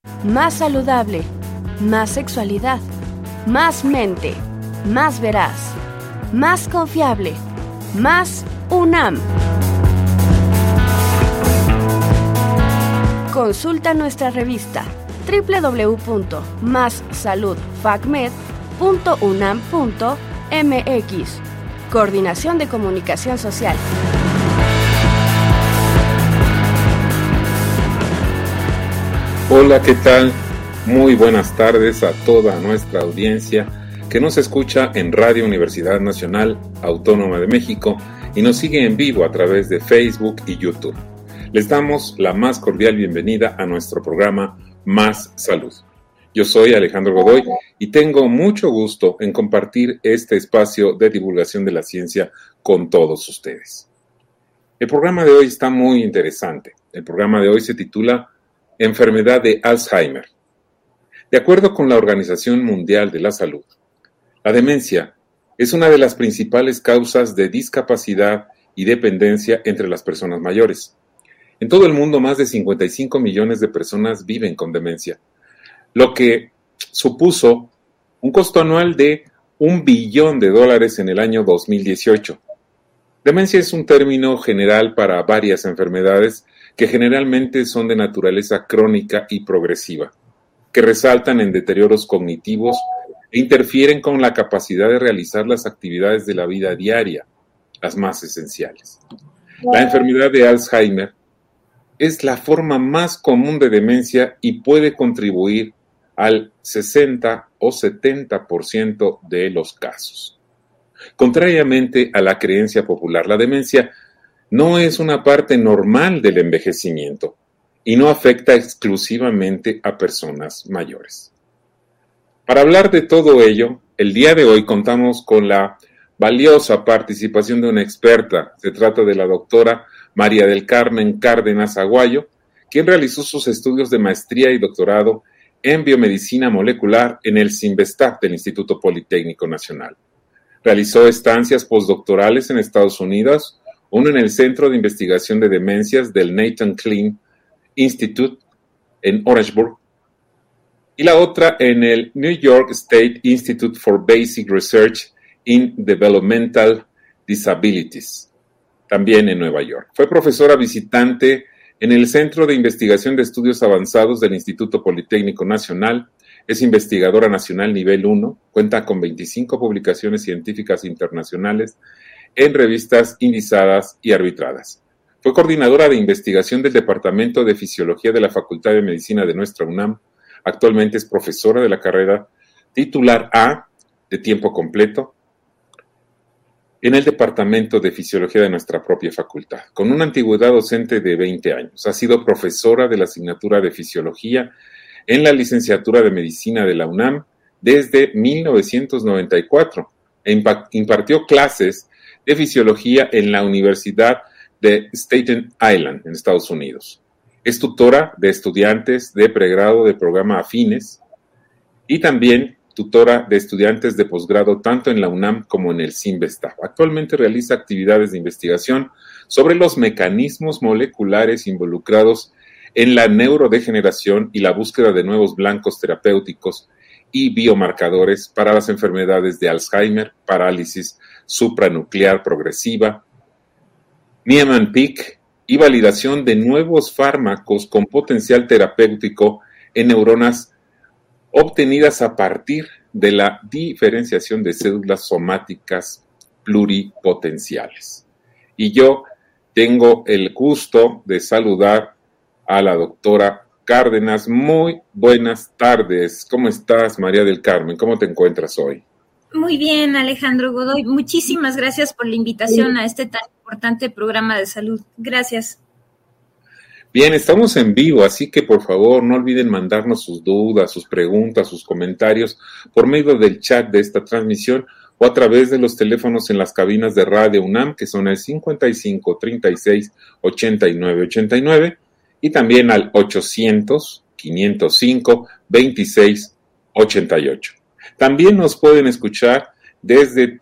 más saludable, más sexualidad, más mente, más veraz, más confiable, más UNAM. Consulta nuestra revista www.massaludfacmed.unam.mx. Coordinación de Comunicación Social. Hola, ¿qué tal? Muy buenas tardes a toda nuestra audiencia que nos escucha en Radio Universidad Nacional Autónoma de México y nos sigue en vivo a través de Facebook y YouTube. Les damos la más cordial bienvenida a nuestro programa Más Salud. Yo soy Alejandro Godoy y tengo mucho gusto en compartir este espacio de divulgación de la ciencia con todos ustedes. El programa de hoy está muy interesante. El programa de hoy se titula Enfermedad de Alzheimer. De acuerdo con la Organización Mundial de la Salud, la demencia es una de las principales causas de discapacidad y dependencia entre las personas mayores. En todo el mundo, más de 55 millones de personas viven con demencia, lo que supuso un costo anual de $1 billón en el año 2018. Demencia es un término general para varias enfermedades que generalmente son de naturaleza crónica y progresiva, que resaltan en deterioros cognitivos e interfieren con la capacidad de realizar las actividades de la vida diaria, las más esenciales. La enfermedad de Alzheimer es la forma más común de demencia y puede contribuir al 60 o 70% de los casos. Contrariamente a la creencia popular, la demencia no es una parte normal del envejecimiento y no afecta exclusivamente a personas mayores. Para hablar de todo ello, el día de hoy contamos con la valiosa participación de una experta. Se trata de la doctora María del Carmen Cárdenas Aguayo, quien realizó sus estudios de maestría y doctorado en biomedicina molecular en el CINVESTAP del Instituto Politécnico Nacional. Realizó estancias postdoctorales en Estados Unidos, una en el Centro de Investigación de Demencias del Nathan Kline Institute en Orangeburg y la otra en el New York State Institute for Basic Research in Developmental Disabilities, también en Nueva York. Fue profesora visitante en el Centro de Investigación de Estudios Avanzados del Instituto Politécnico Nacional, es investigadora nacional nivel 1, cuenta con 25 publicaciones científicas internacionales en revistas indizadas y arbitradas. Fue coordinadora de investigación del Departamento de Fisiología de la Facultad de Medicina de nuestra UNAM. Actualmente es profesora de la carrera titular A de tiempo completo en el Departamento de Fisiología de nuestra propia facultad, con una antigüedad docente de 20 años. Ha sido profesora de la asignatura de Fisiología en la licenciatura de Medicina de la UNAM desde 1994 e impartió clases de Fisiología en la Universidad de Staten Island, en Estados Unidos. Es tutora de estudiantes de pregrado de programa afines y también tutora de estudiantes de posgrado tanto en la UNAM como en el CINVESTAP. Actualmente realiza actividades de investigación sobre los mecanismos moleculares involucrados en la neurodegeneración y la búsqueda de nuevos blancos terapéuticos y biomarcadores para las enfermedades de Alzheimer, parálisis supranuclear progresiva, Niemann-Pick y validación de nuevos fármacos con potencial terapéutico en neuronas obtenidas a partir de la diferenciación de células somáticas pluripotenciales. Y yo tengo el gusto de saludar a la doctora Cárdenas. Muy buenas tardes. ¿Cómo estás, María del Carmen? ¿Cómo te encuentras hoy? Muy bien, Alejandro Godoy. Muchísimas gracias por la invitación a este tan importante programa de salud. Gracias. Bien, estamos en vivo, así que por favor no olviden mandarnos sus dudas, sus preguntas, sus comentarios por medio del chat de esta transmisión o a través de los teléfonos en las cabinas de Radio UNAM, que son el 55 36 89 89 y también al 800 505 26 88. También nos pueden escuchar desde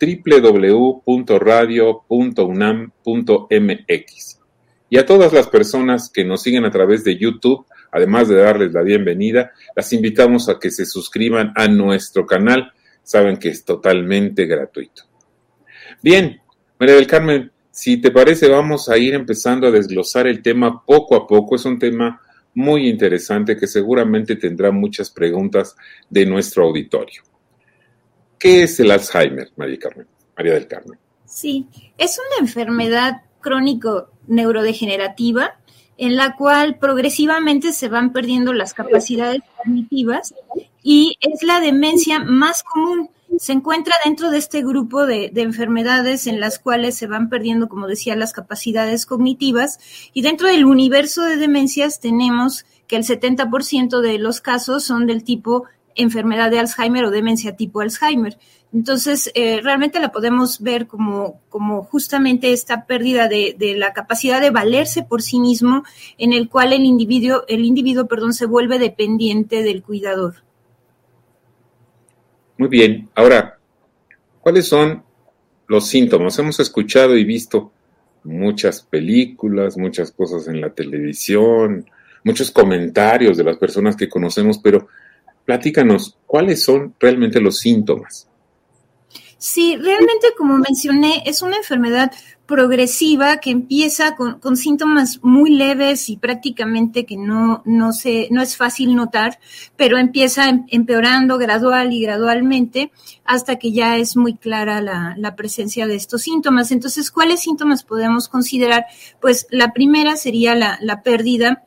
www.radio.unam.mx. Y a todas las personas que nos siguen a través de YouTube, además de darles la bienvenida, las invitamos a que se suscriban a nuestro canal. Saben que es totalmente gratuito. Bien, María del Carmen, si te parece, vamos a ir empezando a desglosar el tema poco a poco. Es un tema muy interesante que seguramente tendrá muchas preguntas de nuestro auditorio. ¿Qué es el Alzheimer, María del Carmen? Sí, es una enfermedad crónico neurodegenerativa en la cual progresivamente se van perdiendo las capacidades cognitivas y es la demencia más común. Se encuentra dentro de este grupo de enfermedades en las cuales se van perdiendo, como decía, las capacidades cognitivas, y dentro del universo de demencias tenemos que el 70% de los casos son del tipo enfermedad de Alzheimer o demencia tipo Alzheimer. Entonces, realmente la podemos ver como justamente esta pérdida de la capacidad de valerse por sí mismo, en el cual el individuo, se vuelve dependiente del cuidador. Muy bien. Ahora, ¿cuáles son los síntomas? Hemos escuchado y visto muchas películas, muchas cosas en la televisión, muchos comentarios de las personas que conocemos, pero platícanos, ¿cuáles son realmente los síntomas? Sí, realmente, como mencioné, es una enfermedad progresiva que empieza con síntomas muy leves y prácticamente que no es fácil notar, pero empieza empeorando gradualmente hasta que ya es muy clara la presencia de estos síntomas. Entonces, ¿cuáles síntomas podemos considerar? Pues la primera sería la pérdida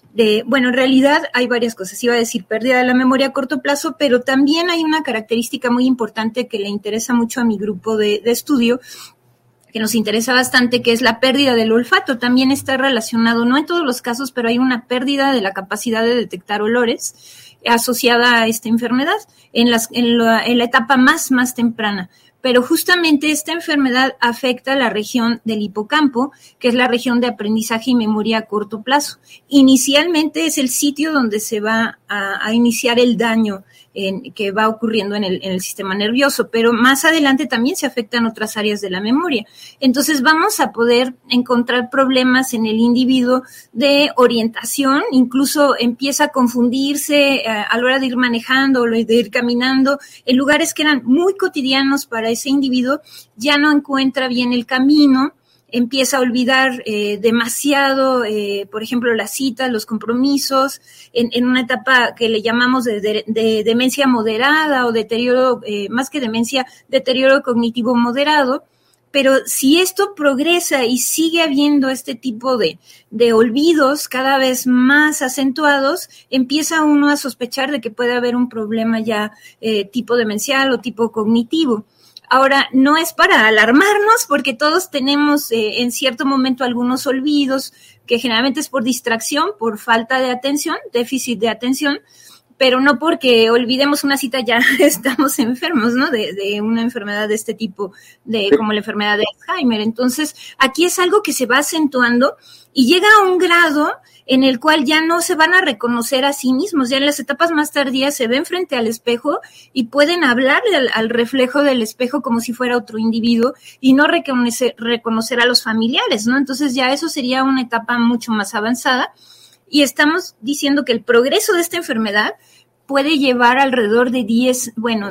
en realidad hay varias cosas. Iba a decir pérdida de la memoria a corto plazo, pero también hay una característica muy importante que le interesa mucho a mi grupo de estudio, que nos interesa bastante, que es la pérdida del olfato. También está relacionado, no en todos los casos, pero hay una pérdida de la capacidad de detectar olores asociada a esta enfermedad en la etapa más temprana. Pero justamente esta enfermedad afecta la región del hipocampo, que es la región de aprendizaje y memoria a corto plazo. Inicialmente es el sitio donde se va a iniciar el daño que va ocurriendo en el sistema nervioso, pero más adelante también se afectan otras áreas de la memoria. Entonces vamos a poder encontrar problemas en el individuo de orientación, incluso empieza a confundirse a la hora de ir manejando o de ir caminando, en lugares que eran muy cotidianos para ese individuo, ya no encuentra bien el camino, empieza a olvidar demasiado, por ejemplo, las citas, los compromisos, en una etapa que le llamamos de demencia moderada o deterioro, más que demencia, deterioro cognitivo moderado. Pero si esto progresa y sigue habiendo este tipo de olvidos cada vez más acentuados, empieza uno a sospechar de que puede haber un problema ya tipo demencial o tipo cognitivo. Ahora, no es para alarmarnos porque todos tenemos en cierto momento algunos olvidos, que generalmente es por distracción, por falta de atención, déficit de atención, pero no porque olvidemos una cita ya estamos enfermos, ¿no? De una enfermedad de este tipo, como la enfermedad de Alzheimer. Entonces, aquí es algo que se va acentuando y llega a un grado en el cual ya no se van a reconocer a sí mismos. Ya en las etapas más tardías se ven frente al espejo y pueden hablarle al reflejo del espejo como si fuera otro individuo y no reconocer a los familiares, ¿no? Entonces ya eso sería una etapa mucho más avanzada y estamos diciendo que el progreso de esta enfermedad puede llevar alrededor de 10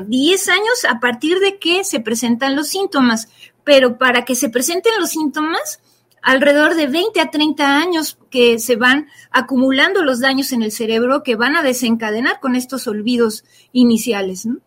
años a partir de que se presentan los síntomas, pero para que se presenten los síntomas alrededor de 20 a 30 años que se van acumulando los daños en el cerebro que van a desencadenar con estos olvidos iniciales, ¿no?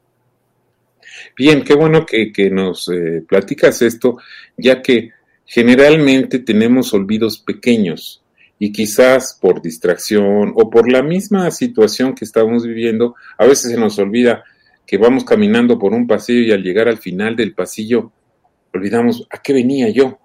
Bien, qué bueno que nos platicas esto, ya que generalmente tenemos olvidos pequeños y quizás por distracción o por la misma situación que estamos viviendo, a veces se nos olvida que vamos caminando por un pasillo y al llegar al final del pasillo olvidamos a qué venía yo.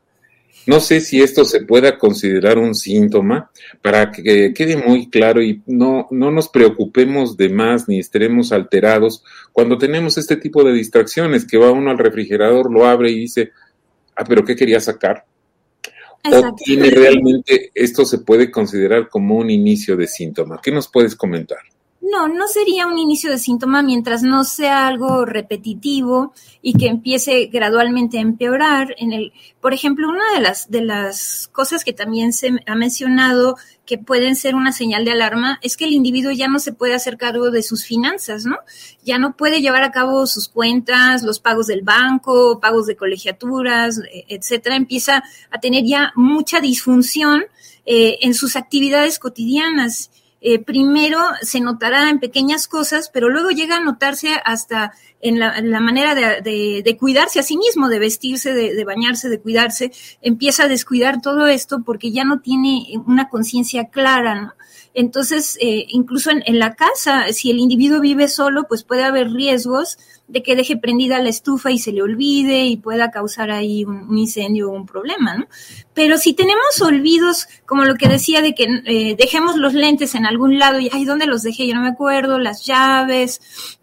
No sé si esto se pueda considerar un síntoma para que quede muy claro y no nos preocupemos de más ni estaremos alterados cuando tenemos este tipo de distracciones, que va uno al refrigerador, lo abre y dice, ¿pero qué quería sacar? Exacto. ¿O tiene realmente esto se puede considerar como un inicio de síntoma? ¿Qué nos puedes comentar? No sería un inicio de síntoma mientras no sea algo repetitivo y que empiece gradualmente a empeorar. Por ejemplo, una de las cosas que también se ha mencionado que pueden ser una señal de alarma es que el individuo ya no se puede hacer cargo de sus finanzas, ¿no? Ya no puede llevar a cabo sus cuentas, los pagos del banco, pagos de colegiaturas, etcétera. Empieza a tener ya mucha disfunción en sus actividades cotidianas. Primero se notará en pequeñas cosas, pero luego llega a notarse hasta en la manera de cuidarse a sí mismo, de vestirse, de bañarse, de cuidarse. Empieza a descuidar todo esto porque ya no tiene una conciencia clara, ¿no? Entonces, incluso en la casa, si el individuo vive solo, pues puede haber riesgos de que deje prendida la estufa y se le olvide y pueda causar ahí un incendio o un problema, ¿no? Pero si tenemos olvidos, como lo que decía de que dejemos los lentes en algún lado y, ay, ¿dónde los dejé? Yo no me acuerdo, las llaves,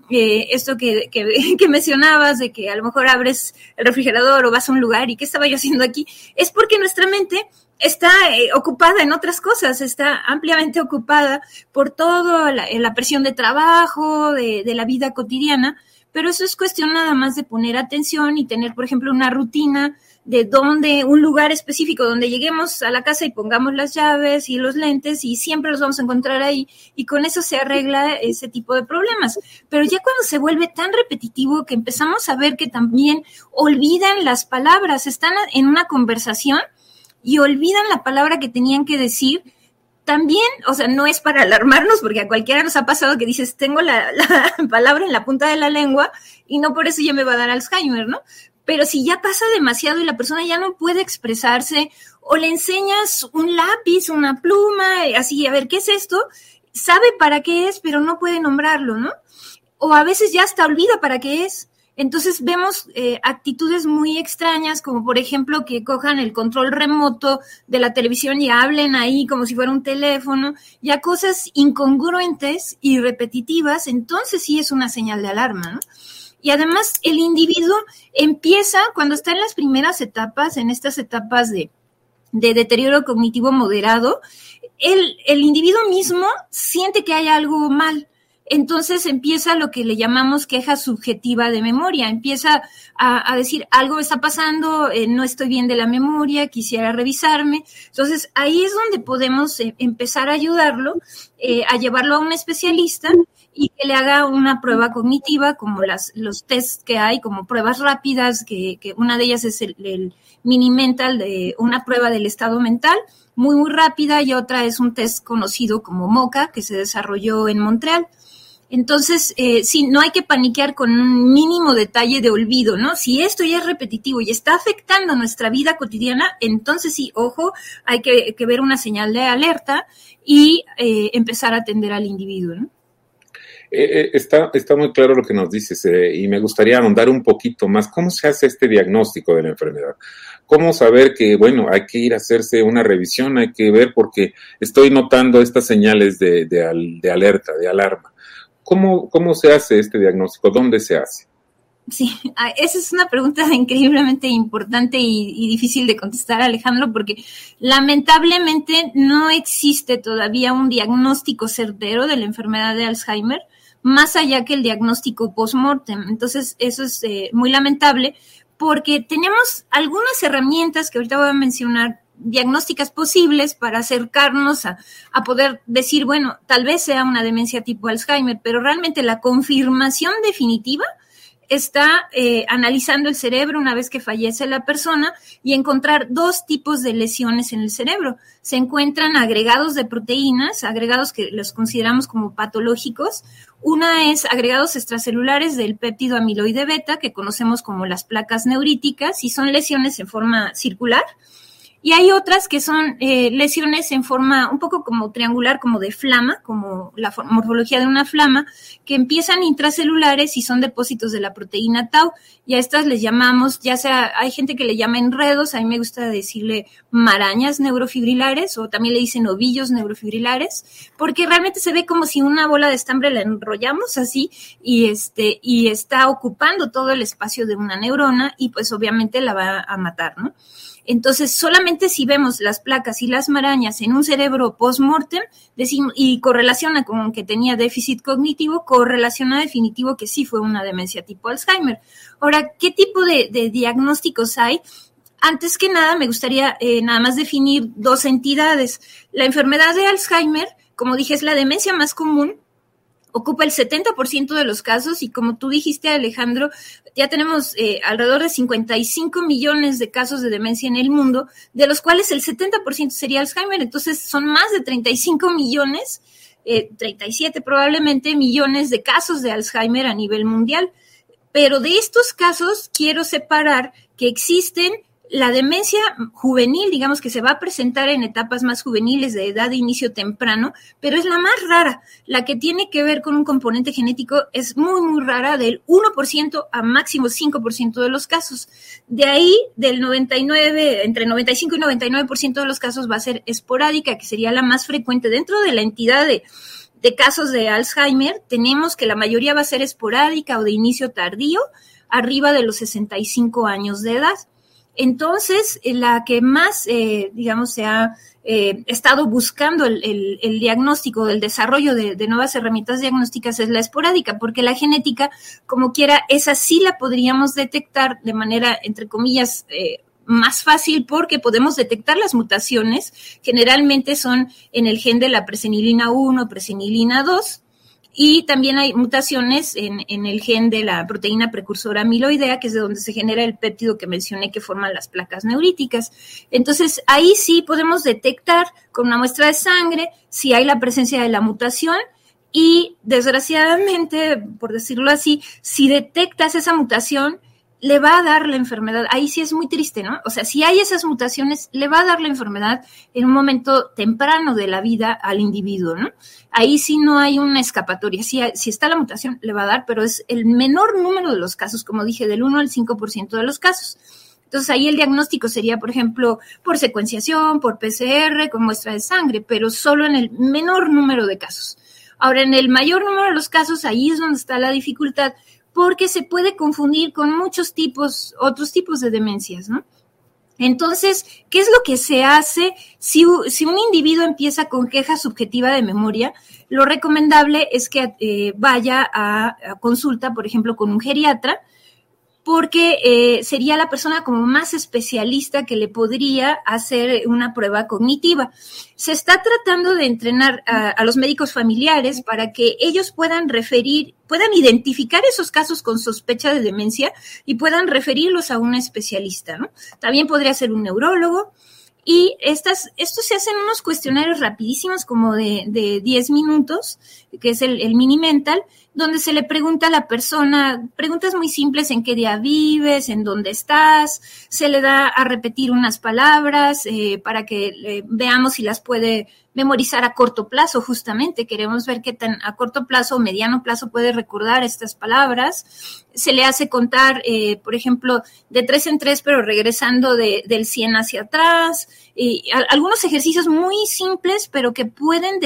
esto que mencionabas de que a lo mejor abres el refrigerador o vas a un lugar y ¿qué estaba yo haciendo aquí? Es porque nuestra mente está ocupada en otras cosas, está ampliamente ocupada por toda la presión de trabajo, de la vida cotidiana, pero eso es cuestión nada más de poner atención y tener, por ejemplo, una rutina de un lugar específico donde lleguemos a la casa y pongamos las llaves y los lentes y siempre los vamos a encontrar ahí y con eso se arregla ese tipo de problemas. Pero ya cuando se vuelve tan repetitivo que empezamos a ver que también olvidan las palabras, están en una conversación y olvidan la palabra que tenían que decir, también, o sea, no es para alarmarnos, porque a cualquiera nos ha pasado que dices, tengo la palabra en la punta de la lengua y no por eso ya me va a dar Alzheimer, ¿no? Pero si ya pasa demasiado y la persona ya no puede expresarse, o le enseñas un lápiz, una pluma, así, a ver, ¿qué es esto? Sabe para qué es, pero no puede nombrarlo, ¿no? O a veces ya hasta olvida para qué es. Entonces vemos actitudes muy extrañas, como por ejemplo que cojan el control remoto de la televisión y hablen ahí como si fuera un teléfono, ya cosas incongruentes y repetitivas, entonces sí es una señal de alarma, ¿no? Y además el individuo empieza, cuando está en las primeras etapas, en estas etapas de deterioro cognitivo moderado, el individuo mismo siente que hay algo mal. Entonces empieza lo que le llamamos queja subjetiva de memoria, empieza a decir algo está pasando, no estoy bien de la memoria, quisiera revisarme. Entonces ahí es donde podemos empezar a ayudarlo, a llevarlo a un especialista y que le haga una prueba cognitiva como los tests que hay, como pruebas rápidas, que una de ellas es el mini mental, de una prueba del estado mental, muy, muy rápida, y otra es un test conocido como MoCA, que se desarrolló en Montreal. Entonces, sí, no hay que paniquear con un mínimo detalle de olvido, ¿no? Si esto ya es repetitivo y está afectando nuestra vida cotidiana, entonces sí, ojo, hay que ver una señal de alerta y empezar a atender al individuo, ¿no? Está muy claro lo que nos dices y me gustaría ahondar un poquito más. ¿Cómo se hace este diagnóstico de la enfermedad? ¿Cómo saber que, bueno, hay que ir a hacerse una revisión, hay que ver porque estoy notando estas señales de alerta, de alarma? ¿Cómo se hace este diagnóstico? ¿Dónde se hace? Sí, esa es una pregunta increíblemente importante y difícil de contestar, Alejandro, porque lamentablemente no existe todavía un diagnóstico certero de la enfermedad de Alzheimer, más allá que el diagnóstico post-mortem. Entonces, eso es muy lamentable, porque tenemos algunas herramientas que ahorita voy a mencionar, diagnósticas posibles para acercarnos a poder decir, bueno, tal vez sea una demencia tipo Alzheimer, pero realmente la confirmación definitiva está analizando el cerebro una vez que fallece la persona y encontrar dos tipos de lesiones en el cerebro. Se encuentran agregados de proteínas, agregados que los consideramos como patológicos. Una es agregados extracelulares del péptido amiloide beta, que conocemos como las placas neuríticas, y son lesiones en forma circular. Y hay otras que son lesiones en forma un poco como triangular, como de flama, como la morfología de una flama, que empiezan intracelulares y son depósitos de la proteína tau. Y a estas les llamamos, ya sea, hay gente que le llama enredos, a mí me gusta decirle marañas neurofibrilares, o también le dicen ovillos neurofibrilares, porque realmente se ve como si una bola de estambre la enrollamos así y está ocupando todo el espacio de una neurona y pues obviamente la va a matar, ¿no? Entonces, solamente obviamente si vemos las placas y las marañas en un cerebro post-mortem y correlaciona con que tenía déficit cognitivo, correlaciona definitivo que sí fue una demencia tipo Alzheimer. Ahora, ¿qué tipo de diagnósticos hay? Antes que nada, me gustaría nada más definir dos entidades. La enfermedad de Alzheimer, como dije, es la demencia más común, ocupa el 70% de los casos y como tú dijiste, Alejandro, ya tenemos alrededor de 55 millones de casos de demencia en el mundo, de los cuales el 70% sería Alzheimer, entonces son más de 35 millones, 37 probablemente millones de casos de Alzheimer a nivel mundial. Pero de estos casos quiero separar que existen la demencia juvenil, digamos que se va a presentar en etapas más juveniles de edad de inicio temprano, pero es la más rara. La que tiene que ver con un componente genético es muy, muy rara, del 1% a máximo 5% de los casos. De ahí, del 99, entre 95 y 99% de los casos va a ser esporádica, que sería la más frecuente. Dentro de la entidad de casos de Alzheimer, tenemos que la mayoría va a ser esporádica o de inicio tardío, arriba de los 65 años de edad. Entonces, la que más, se ha estado buscando el diagnóstico, el desarrollo de nuevas herramientas diagnósticas es la esporádica, porque la genética, como quiera, esa sí la podríamos detectar de manera, entre comillas, más fácil porque podemos detectar las mutaciones. Generalmente son en el gen de la presenilina 1, presenilina 2, y también hay mutaciones en el gen de la proteína precursora amiloidea, que es de donde se genera el péptido que mencioné que forman las placas neuríticas. Entonces, ahí sí podemos detectar con una muestra de sangre si hay la presencia de la mutación y, desgraciadamente, por decirlo así, si detectas esa mutación, le va a dar la enfermedad. Ahí sí es muy triste, ¿no? O sea, si hay esas mutaciones, le va a dar la enfermedad en un momento temprano de la vida al individuo, ¿no? Ahí sí no hay una escapatoria. Si está la mutación, le va a dar, pero es el menor número de los casos, como dije, del 1 al 5% de los casos. Entonces, ahí el diagnóstico sería, por ejemplo, por secuenciación, por PCR, con muestra de sangre, pero solo en el menor número de casos. Ahora, en el mayor número de los casos, ahí es donde está la dificultad, porque se puede confundir con otros tipos de demencias, ¿no? Entonces, ¿qué es lo que se hace si un individuo empieza con queja subjetiva de memoria? Lo recomendable es que vaya a consulta, por ejemplo, con un geriatra, porque sería la persona como más especialista que le podría hacer una prueba cognitiva. Se está tratando de entrenar a los médicos familiares para que ellos puedan identificar esos casos con sospecha de demencia y puedan referirlos a un especialista, ¿no? También podría ser un neurólogo. Y estos se hacen unos cuestionarios rapidísimos, como de 10 minutos, que es el mini mental, donde se le pregunta a la persona preguntas muy simples: en qué día vives, en dónde estás, se le da a repetir unas palabras para que veamos si las puede memorizar a corto plazo. Justamente queremos ver qué tan a corto plazo o mediano plazo puede recordar estas palabras. Se le hace contar, por ejemplo, de 3 en 3, pero regresando del 100 hacia atrás. Algunos ejercicios muy simples, pero que pueden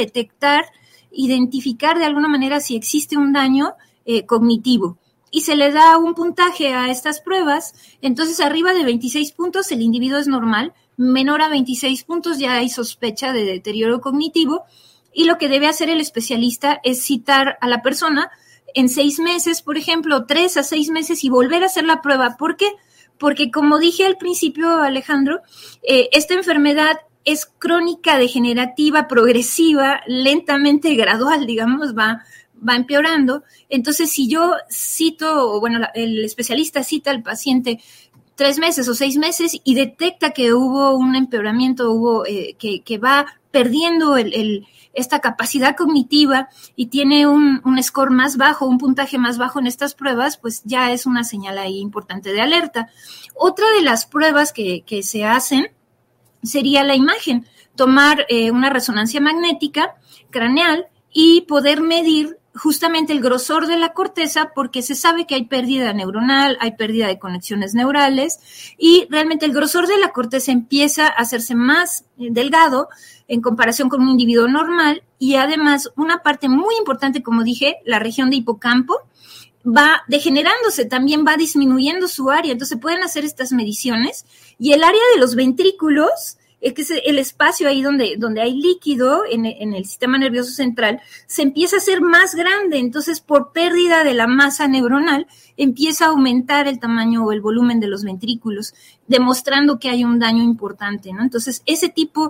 identificar de alguna manera si existe un daño cognitivo. Y se le da un puntaje a estas pruebas. Entonces, arriba de 26 puntos el individuo es normal, menor a 26 puntos ya hay sospecha de deterioro cognitivo, y lo que debe hacer el especialista es citar a la persona en 6 meses, por ejemplo, 3 a 6 meses, y volver a hacer la prueba. ¿Por qué? Porque, como dije al principio, Alejandro, esta enfermedad es crónica, degenerativa, progresiva, lentamente gradual, digamos, va empeorando. Entonces, si yo cito, el especialista cita al paciente 3 meses o 6 meses y detecta que hubo un empeoramiento, que va perdiendo esta capacidad cognitiva y tiene un score más bajo, un puntaje más bajo en estas pruebas, pues ya es una señal ahí importante de alerta. Otra de las pruebas que se hacen sería la imagen, tomar una resonancia magnética craneal y poder medir justamente el grosor de la corteza, porque se sabe que hay pérdida neuronal, hay pérdida de conexiones neurales, y realmente el grosor de la corteza empieza a hacerse más delgado en comparación con un individuo normal, y además una parte muy importante, como dije, la región de hipocampo, va degenerándose, también va disminuyendo su área. Entonces se pueden hacer estas mediciones y el área de los ventrículos, que es el espacio ahí donde hay líquido en el sistema nervioso central, se empieza a hacer más grande. Entonces, por pérdida de la masa neuronal, empieza a aumentar el tamaño o el volumen de los ventrículos, demostrando que hay un daño importante, ¿no? Entonces, ese tipo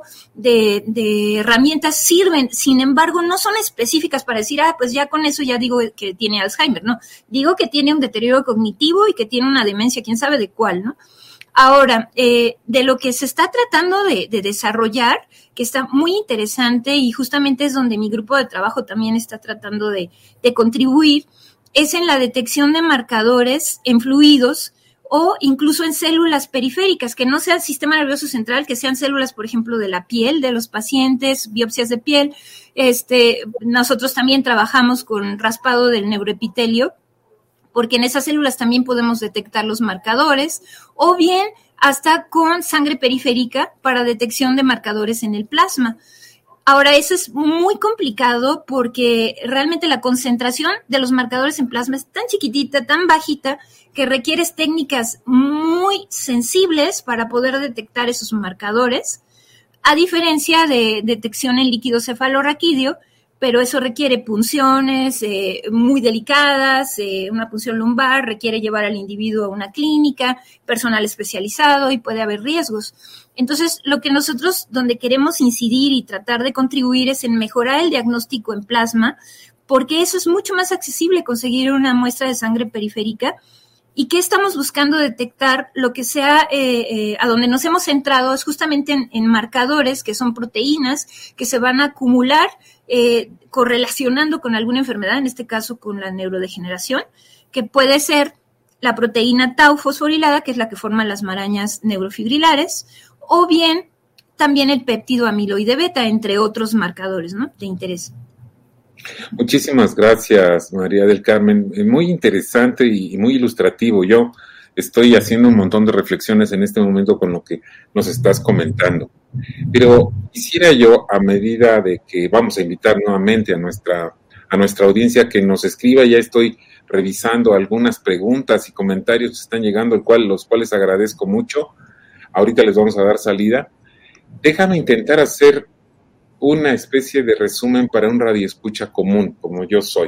de herramientas sirven, sin embargo, no son específicas para decir, pues ya con eso ya digo que tiene Alzheimer, no. Digo que tiene un deterioro cognitivo y que tiene una demencia, quién sabe de cuál, ¿no? Ahora, de lo que se está tratando de desarrollar, que está muy interesante y justamente es donde mi grupo de trabajo también está tratando de contribuir, es en la detección de marcadores en fluidos o incluso en células periféricas, que no sea el sistema nervioso central, que sean células, por ejemplo, de la piel de los pacientes, biopsias de piel. Nosotros también trabajamos con raspado del neuroepitelio, porque en esas células también podemos detectar los marcadores, o bien hasta con sangre periférica para detección de marcadores en el plasma. Ahora, eso es muy complicado porque realmente la concentración de los marcadores en plasma es tan chiquitita, tan bajita, que requieres técnicas muy sensibles para poder detectar esos marcadores, a diferencia de detección en líquido cefalorraquídeo, pero eso requiere punciones muy delicadas, una punción lumbar requiere llevar al individuo a una clínica, personal especializado y puede haber riesgos. Entonces, lo que nosotros donde queremos incidir y tratar de contribuir es en mejorar el diagnóstico en plasma, porque eso es mucho más accesible conseguir una muestra de sangre periférica. ¿Y qué estamos buscando detectar? Lo que sea, a donde nos hemos centrado es justamente en marcadores que son proteínas que se van a acumular correlacionando con alguna enfermedad, en este caso con la neurodegeneración, que puede ser la proteína tau fosforilada, que es la que forma las marañas neurofibrilares, o bien también el péptido amiloide beta, entre otros marcadores, ¿no?, de interés. Muchísimas gracias, María del Carmen. Muy interesante y muy ilustrativo. Yo estoy haciendo un montón de reflexiones en este momento con lo que nos estás comentando. Pero quisiera yo, a medida de que vamos a invitar nuevamente a nuestra audiencia que nos escriba, ya estoy revisando algunas preguntas y comentarios que están llegando, los cuales agradezco mucho. Ahorita les vamos a dar salida. Déjame intentar hacer una especie de resumen para un radioescucha común, como yo soy,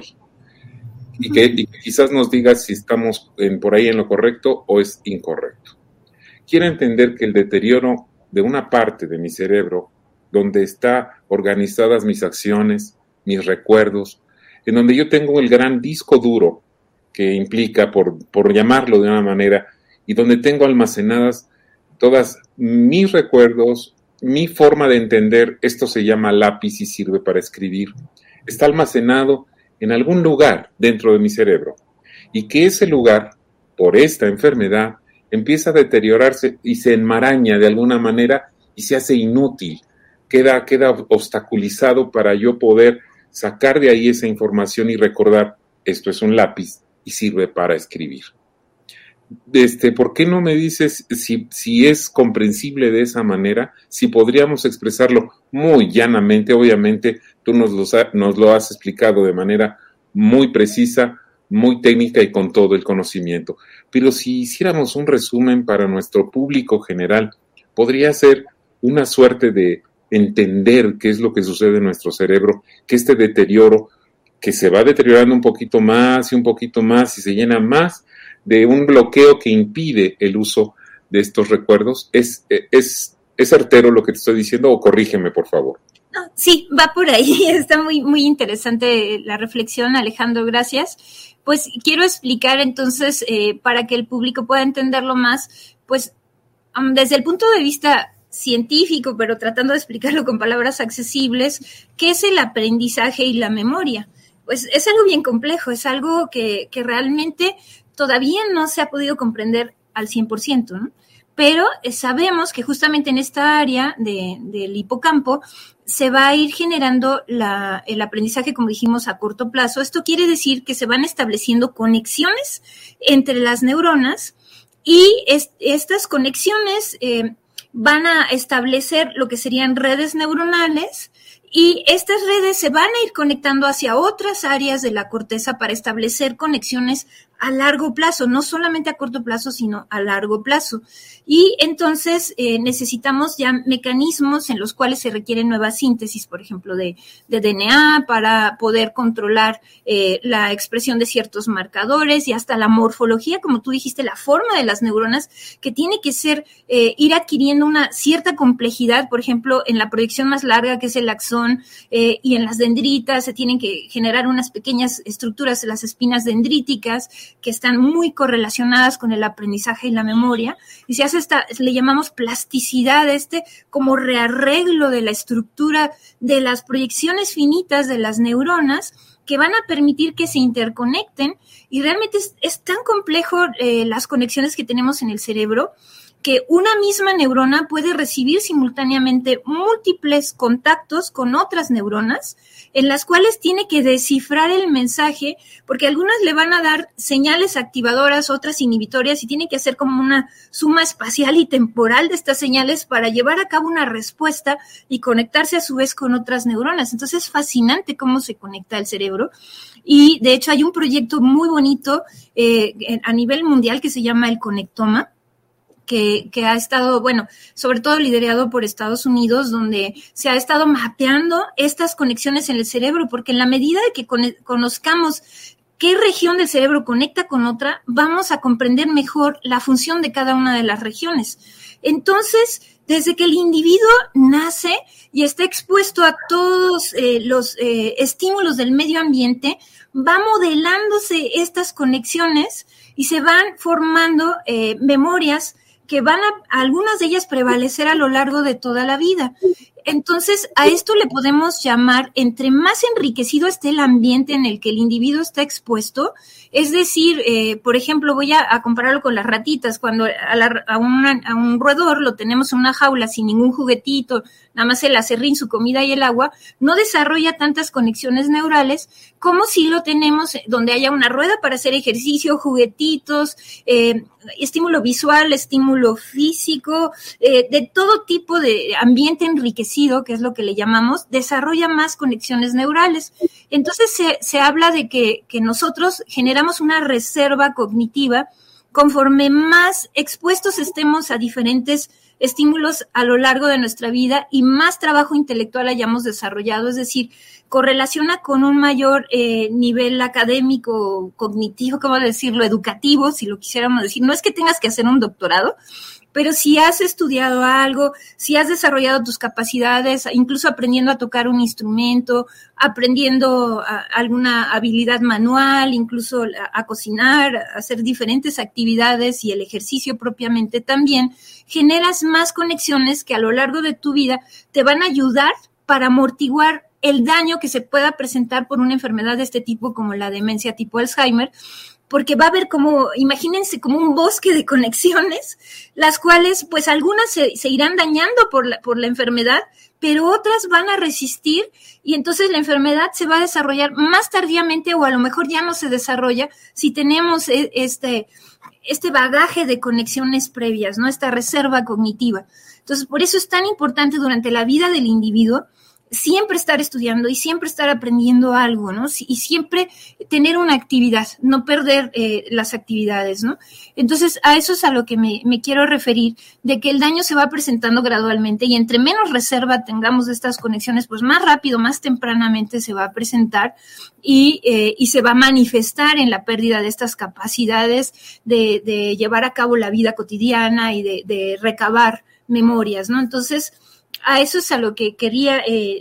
y que quizás nos diga si estamos por ahí en lo correcto o es incorrecto. Quiero entender que el deterioro de una parte de mi cerebro, donde están organizadas mis acciones, mis recuerdos, en donde yo tengo el gran disco duro que implica, por llamarlo de una manera, y donde tengo almacenadas todas mis recuerdos, mi forma de entender, esto se llama lápiz y sirve para escribir, está almacenado en algún lugar dentro de mi cerebro, y que ese lugar, por esta enfermedad, empieza a deteriorarse y se enmaraña de alguna manera y se hace inútil, queda obstaculizado para yo poder sacar de ahí esa información y recordar, esto es un lápiz y sirve para escribir. ¿Por qué no me dices si es comprensible de esa manera? Si podríamos expresarlo muy llanamente. Obviamente tú nos lo has explicado de manera muy precisa, muy técnica y con todo el conocimiento. Pero si hiciéramos un resumen para nuestro público general, podría ser una suerte de entender qué es lo que sucede en nuestro cerebro, que este deterioro, que se va deteriorando un poquito más y se llena más de un bloqueo que impide el uso de estos recuerdos. ¿Es certero lo que te estoy diciendo o corrígeme, por favor? No, sí, va por ahí. Está muy, muy interesante la reflexión, Alejandro, gracias. Pues quiero explicar entonces, para que el público pueda entenderlo más, pues desde el punto de vista científico, pero tratando de explicarlo con palabras accesibles, ¿qué es el aprendizaje y la memoria? Pues es algo bien complejo, es algo que realmente todavía no se ha podido comprender al 100%, ¿no? Pero sabemos que justamente en esta área del hipocampo se va a ir generando el aprendizaje, como dijimos, a corto plazo. Esto quiere decir que se van estableciendo conexiones entre las neuronas y estas conexiones van a establecer lo que serían redes neuronales Y estas redes se van a ir conectando hacia otras áreas de la corteza para establecer conexiones a largo plazo, no solamente a corto plazo, sino a largo plazo. Y entonces necesitamos ya mecanismos en los cuales se requiere nueva síntesis, por ejemplo, de DNA para poder controlar la expresión de ciertos marcadores y hasta la morfología, como tú dijiste, la forma de las neuronas, que tiene que ser ir adquiriendo una cierta complejidad, por ejemplo, en la proyección más larga, que es el axón, y en las dendritas se tienen que generar unas pequeñas estructuras, las espinas dendríticas, que están muy correlacionadas con el aprendizaje y la memoria, y se hace le llamamos plasticidad, como rearreglo de la estructura de las proyecciones finitas de las neuronas, que van a permitir que se interconecten, y realmente es tan complejo las conexiones que tenemos en el cerebro, que una misma neurona puede recibir simultáneamente múltiples contactos con otras neuronas, en las cuales tiene que descifrar el mensaje, porque algunas le van a dar señales activadoras, otras inhibitorias, y tiene que hacer como una suma espacial y temporal de estas señales para llevar a cabo una respuesta y conectarse a su vez con otras neuronas. Entonces es fascinante cómo se conecta el cerebro, y de hecho hay un proyecto muy bonito a nivel mundial que se llama el Conectoma, que ha estado, sobre todo liderado por Estados Unidos, donde se ha estado mapeando estas conexiones en el cerebro, porque en la medida de que conozcamos qué región del cerebro conecta con otra, vamos a comprender mejor la función de cada una de las regiones. Entonces, desde que el individuo nace y está expuesto a todos los estímulos del medio ambiente, va modelándose estas conexiones y se van formando memorias que van a algunas de ellas prevalecer a lo largo de toda la vida. Entonces, a esto le podemos llamar, entre más enriquecido esté el ambiente en el que el individuo está expuesto, es decir, por ejemplo, voy a compararlo con las ratitas, cuando a un roedor lo tenemos en una jaula sin ningún juguetito, nada más el acerrín, su comida y el agua, no desarrolla tantas conexiones neurales como si lo tenemos donde haya una rueda para hacer ejercicio, juguetitos, estímulo visual, estímulo físico, de todo tipo de ambiente enriquecido, que es lo que le llamamos, desarrolla más conexiones neurales. Entonces se habla de que nosotros generamos una reserva cognitiva conforme más expuestos estemos a diferentes estímulos a lo largo de nuestra vida y más trabajo intelectual hayamos desarrollado, es decir, correlaciona con un mayor nivel académico, cognitivo, ¿cómo decirlo?, educativo, si lo quisiéramos decir. No es que tengas que hacer un doctorado, pero si has estudiado algo, si has desarrollado tus capacidades, incluso aprendiendo a tocar un instrumento, aprendiendo alguna habilidad manual, incluso a cocinar, a hacer diferentes actividades y el ejercicio propiamente también, generas más conexiones que a lo largo de tu vida te van a ayudar para amortiguar el daño que se pueda presentar por una enfermedad de este tipo como la demencia tipo Alzheimer, porque va a haber imagínense como un bosque de conexiones, las cuales pues algunas se irán dañando por la enfermedad, pero otras van a resistir y entonces la enfermedad se va a desarrollar más tardíamente o a lo mejor ya no se desarrolla si tenemos este bagaje de conexiones previas, ¿no? Esta reserva cognitiva. Entonces, por eso es tan importante durante la vida del individuo siempre estar estudiando y siempre estar aprendiendo algo, ¿no? Y siempre tener una actividad, no perder las actividades, ¿no? Entonces, a eso es a lo que me quiero referir, de que el daño se va presentando gradualmente y entre menos reserva tengamos de estas conexiones, pues más rápido, más tempranamente se va a presentar y se va a manifestar en la pérdida de estas capacidades de llevar a cabo la vida cotidiana y de recabar memorias, ¿no? Entonces, a eso es a lo que quería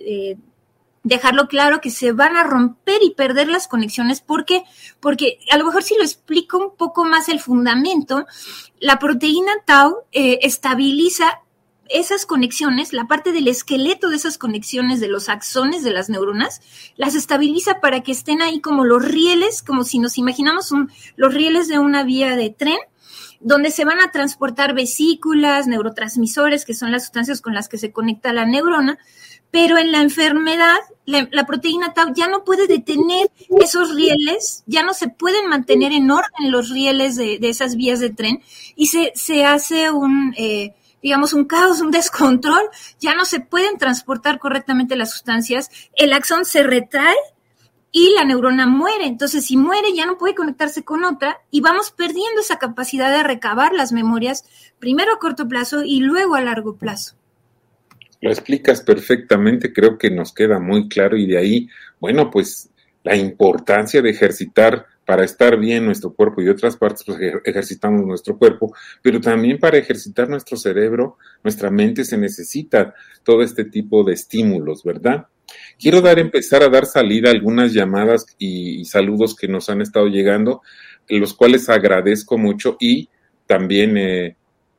dejarlo claro, que se van a romper y perder las conexiones. ¿Por qué? Porque a lo mejor si lo explico un poco más el fundamento, la proteína tau estabiliza esas conexiones, la parte del esqueleto de esas conexiones de los axones de las neuronas, las estabiliza para que estén ahí como los rieles, como si nos imaginamos los rieles de una vía de tren, donde se van a transportar vesículas, neurotransmisores, que son las sustancias con las que se conecta la neurona, pero en la enfermedad, la proteína tau ya no puede detener esos rieles, ya no se pueden mantener en orden los rieles de esas vías de tren, y se hace digamos, un caos, un descontrol, ya no se pueden transportar correctamente las sustancias, el axón se retrae y la neurona muere. Entonces, si muere, ya no puede conectarse con otra y vamos perdiendo esa capacidad de recabar las memorias, primero a corto plazo y luego a largo plazo. Lo explicas perfectamente, creo que nos queda muy claro y de ahí, bueno, pues la importancia de ejercitar para estar bien nuestro cuerpo y otras partes, pues ejercitamos nuestro cuerpo, pero también para ejercitar nuestro cerebro, nuestra mente se necesita todo este tipo de estímulos, ¿verdad? Quiero empezar a dar salida a algunas llamadas y saludos que nos han estado llegando, los cuales agradezco mucho y también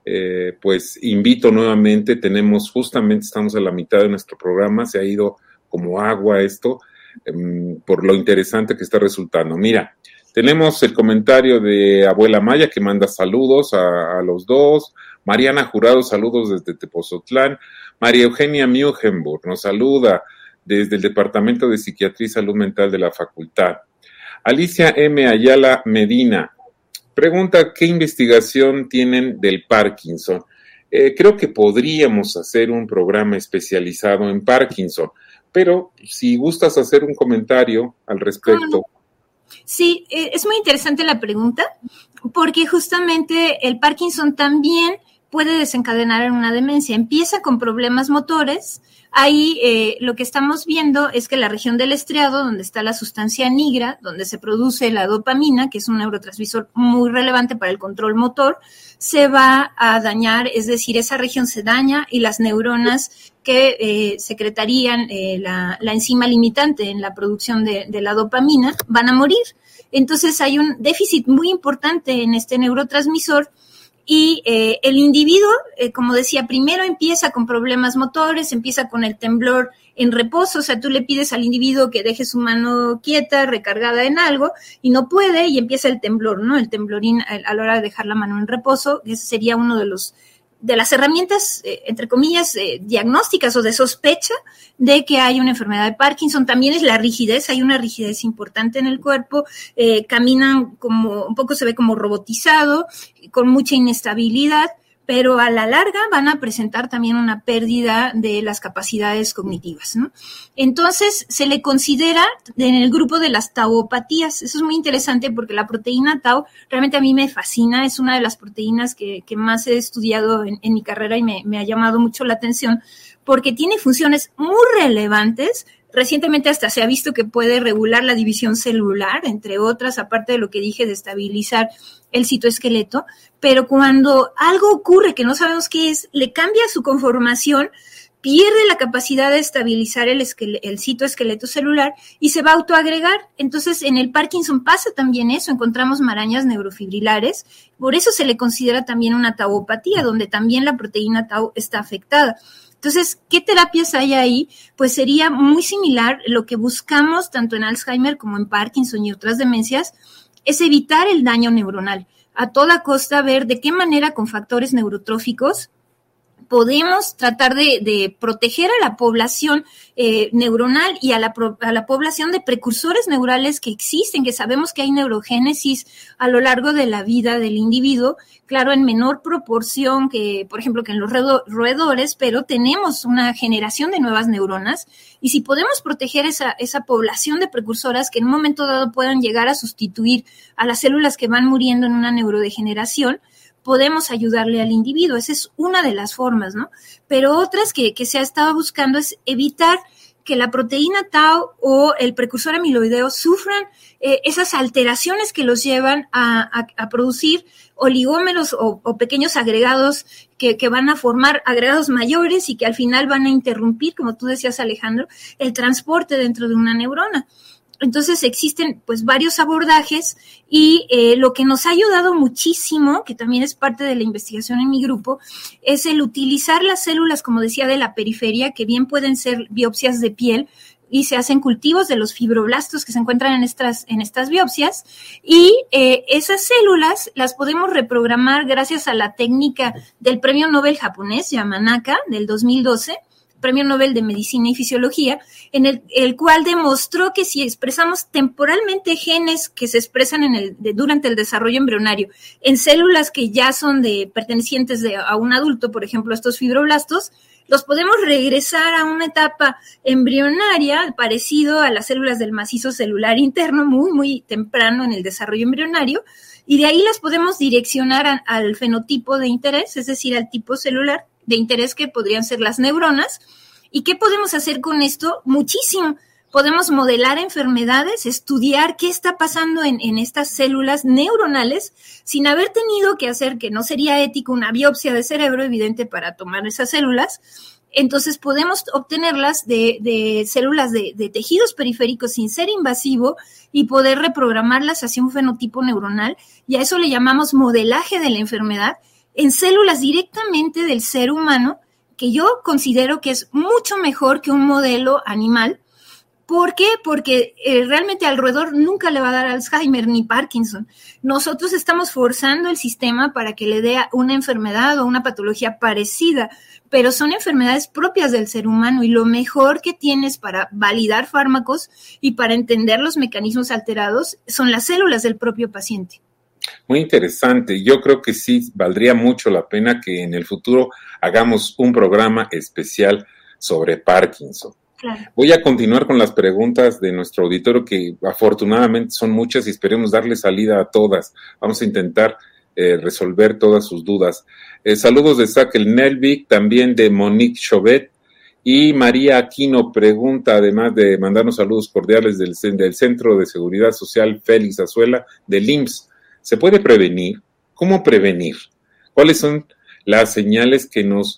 pues invito nuevamente, estamos a la mitad de nuestro programa, se ha ido como agua esto, por lo interesante que está resultando. Mira, tenemos el comentario de Abuela Maya que manda saludos a los dos, Mariana Jurado, saludos desde Tepozotlán, María Eugenia Mugenburg nos saluda desde el Departamento de Psiquiatría y Salud Mental de la Facultad. Alicia M. Ayala Medina pregunta, ¿qué investigación tienen del Parkinson? Creo que podríamos hacer un programa especializado en Parkinson, pero si gustas hacer un comentario al respecto. Sí, es muy interesante la pregunta, porque justamente el Parkinson también puede desencadenar en una demencia. Empieza con problemas motores. Ahí lo que estamos viendo es que la región del estriado, donde está la sustancia nigra, donde se produce la dopamina, que es un neurotransmisor muy relevante para el control motor, se va a dañar, es decir, esa región se daña y las neuronas que secretarían la enzima limitante en la producción de la dopamina van a morir. Entonces hay un déficit muy importante en este neurotransmisor. Y el individuo, como decía, primero empieza con problemas motores, empieza con el temblor en reposo, o sea, tú le pides al individuo que deje su mano quieta, recargada en algo, y no puede, y empieza el temblor, ¿no? El temblorín a la hora de dejar la mano en reposo, ese sería uno de las herramientas, entre comillas, diagnósticas o de sospecha de que hay una enfermedad de Parkinson. También es la rigidez, hay una rigidez importante en el cuerpo, caminan como, un poco se ve como robotizado, con mucha inestabilidad, pero a la larga van a presentar también una pérdida de las capacidades cognitivas, ¿no? Entonces, se le considera en el grupo de las tauopatías. Eso es muy interesante porque la proteína tau realmente a mí me fascina, es una de las proteínas que más he estudiado en mi carrera y me ha llamado mucho la atención porque tiene funciones muy relevantes. Recientemente hasta se ha visto que puede regular la división celular, entre otras, aparte de lo que dije de estabilizar el citoesqueleto, pero cuando algo ocurre que no sabemos qué es, le cambia su conformación, pierde la capacidad de estabilizar el citoesqueleto celular y se va a autoagregar. Entonces, en el Parkinson pasa también eso, encontramos marañas neurofibrilares, por eso se le considera también una tauopatía, donde también la proteína tau está afectada. Entonces, ¿qué terapias hay ahí? Pues sería muy similar, lo que buscamos tanto en Alzheimer como en Parkinson y otras demencias, es evitar el daño neuronal. A toda costa ver de qué manera con factores neurotróficos podemos tratar de proteger a la población neuronal y a la población de precursores neurales que existen, que sabemos que hay neurogénesis a lo largo de la vida del individuo, claro, en menor proporción que, por ejemplo, que en los roedores, pero tenemos una generación de nuevas neuronas y si podemos proteger esa población de precursoras que en un momento dado puedan llegar a sustituir a las células que van muriendo en una neurodegeneración, podemos ayudarle al individuo. Esa es una de las formas, ¿no? Pero otras que se ha estado buscando es evitar que la proteína tau o el precursor amiloideo sufran esas alteraciones que los llevan a producir oligómeros o pequeños agregados que van a formar agregados mayores y que al final van a interrumpir, como tú decías, Alejandro, el transporte dentro de una neurona. Entonces existen pues varios abordajes y lo que nos ha ayudado muchísimo, que también es parte de la investigación en mi grupo, es el utilizar las células, como decía, de la periferia, que bien pueden ser biopsias de piel, y se hacen cultivos de los fibroblastos que se encuentran en estas biopsias, y esas células las podemos reprogramar gracias a la técnica del premio Nobel japonés, Yamanaka, del 2012, Premio Nobel de Medicina y Fisiología, en el cual demostró que si expresamos temporalmente genes que se expresan durante el desarrollo embrionario en células que ya son pertenecientes a un adulto, por ejemplo, estos fibroblastos, los podemos regresar a una etapa embrionaria parecido a las células del macizo celular interno, muy, muy temprano en el desarrollo embrionario, y de ahí las podemos direccionar al fenotipo de interés, es decir, al tipo celular de interés que podrían ser las neuronas. ¿Y qué podemos hacer con esto? Muchísimo. Podemos modelar enfermedades, estudiar qué está pasando en estas células neuronales sin haber tenido que hacer, que no sería ético, una biopsia de cerebro evidente para tomar esas células. Entonces podemos obtenerlas de células de tejidos periféricos sin ser invasivo y poder reprogramarlas hacia un fenotipo neuronal, y a eso le llamamos modelaje de la enfermedad en células directamente del ser humano, que yo considero que es mucho mejor que un modelo animal. ¿Por qué? Porque realmente al roedor nunca le va a dar Alzheimer ni Parkinson. Nosotros estamos forzando el sistema para que le dé una enfermedad o una patología parecida, pero son enfermedades propias del ser humano, y lo mejor que tienes para validar fármacos y para entender los mecanismos alterados son las células del propio paciente. Muy interesante. Yo creo que sí valdría mucho la pena que en el futuro hagamos un programa especial sobre Parkinson. Claro. Voy a continuar con las preguntas de nuestro auditorio, que afortunadamente son muchas y esperemos darle salida a todas. Vamos a intentar resolver todas sus dudas. Saludos de Sakel Nelvik, también de Monique Chauvet, y María Aquino pregunta, además de mandarnos saludos cordiales del Centro de Seguridad Social Félix Azuela, del IMSS. ¿Se puede prevenir? ¿Cómo prevenir? ¿Cuáles son las señales que nos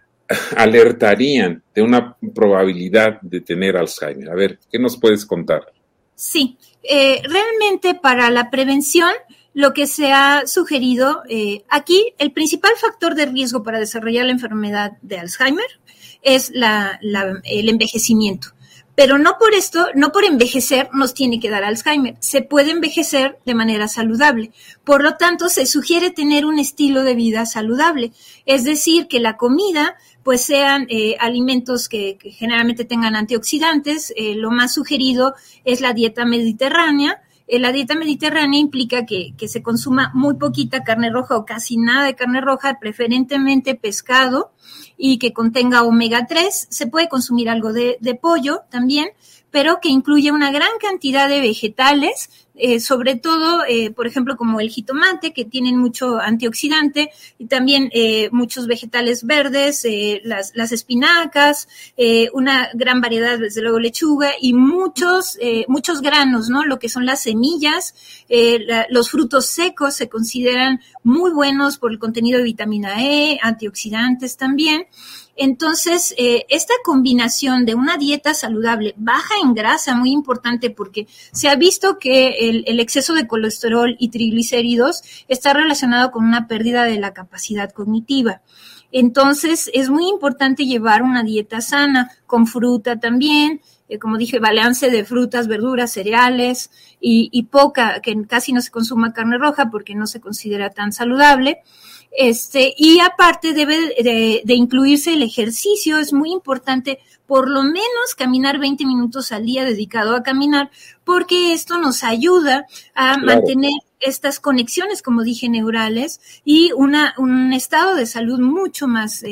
alertarían de una probabilidad de tener Alzheimer? A ver, ¿qué nos puedes contar? Sí, realmente para la prevención, lo que se ha sugerido aquí, el principal factor de riesgo para desarrollar la enfermedad de Alzheimer es el envejecimiento. Pero no por envejecer nos tiene que dar Alzheimer. Se puede envejecer de manera saludable. Por lo tanto, se sugiere tener un estilo de vida saludable. Es decir, que la comida pues sean alimentos que generalmente tengan antioxidantes. Lo más sugerido es la dieta mediterránea. La dieta mediterránea implica que se consuma muy poquita carne roja o casi nada de carne roja, preferentemente pescado, y que contenga omega 3. Se puede consumir algo de pollo también, pero que incluya una gran cantidad de vegetales, sobre todo, por ejemplo, como el jitomate, que tienen mucho antioxidante, y también muchos vegetales verdes, las espinacas, una gran variedad, desde luego lechuga, y muchos granos, ¿no? Lo que son las semillas, los frutos secos se consideran muy buenos por el contenido de vitamina E, antioxidantes también. Entonces, esta combinación de una dieta saludable, baja en grasa, muy importante, porque se ha visto que el exceso de colesterol y triglicéridos está relacionado con una pérdida de la capacidad cognitiva. Entonces, es muy importante llevar una dieta sana, con fruta también, como dije, balance de frutas, verduras, cereales, y que casi no se consuma carne roja porque no se considera tan saludable. Y aparte debe de incluirse el ejercicio. Es muy importante por lo menos caminar 20 minutos al día dedicado a caminar, porque esto nos ayuda a mantener estas conexiones, como dije, neurales, y un estado de salud mucho más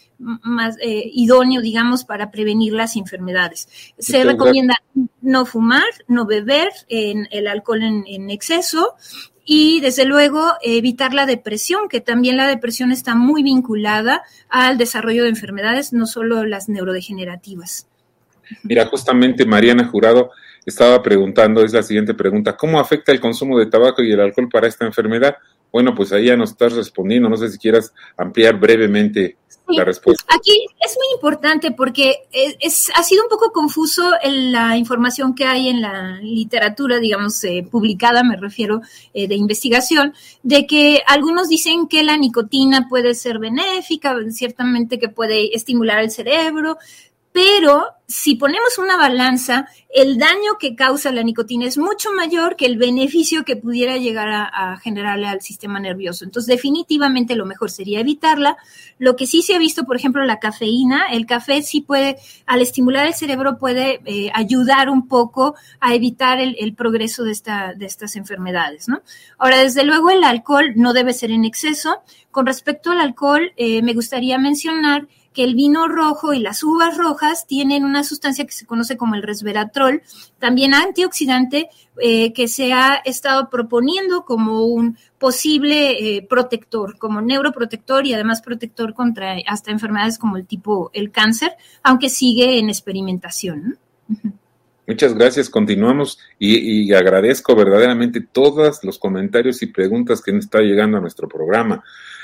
idóneo, digamos, para prevenir las enfermedades. Se recomienda no fumar, no beber, el alcohol en exceso, y desde luego evitar la depresión, que también la depresión está muy vinculada al desarrollo de enfermedades, no solo las neurodegenerativas. Mira, justamente Mariana Jurado estaba preguntando, es la siguiente pregunta: ¿cómo afecta el consumo de tabaco y el alcohol para esta enfermedad? Bueno, pues ahí ya nos estás respondiendo, no sé si quieras ampliar brevemente la respuesta. Aquí es muy importante porque ha sido un poco confuso la información que hay en la literatura, digamos, publicada, me refiero, de investigación, de que algunos dicen que la nicotina puede ser benéfica, ciertamente que puede estimular el cerebro, Pero si ponemos una balanza, el daño que causa la nicotina es mucho mayor que el beneficio que pudiera llegar a generarle al sistema nervioso. Entonces, definitivamente lo mejor sería evitarla. Lo que sí se ha visto, por ejemplo, la cafeína, el café sí puede, al estimular el cerebro, puede ayudar un poco a evitar el progreso de estas enfermedades, ¿no? Ahora, desde luego, el alcohol no debe ser en exceso. Con respecto al alcohol, me gustaría mencionar que el vino rojo y las uvas rojas tienen una sustancia que se conoce como el resveratrol, también antioxidante, que se ha estado proponiendo como un posible protector, como neuroprotector y además protector contra hasta enfermedades como el cáncer, aunque sigue en experimentación, ¿no? Muchas gracias, continuamos y agradezco verdaderamente todos los comentarios y preguntas que nos está llegando a nuestro programa.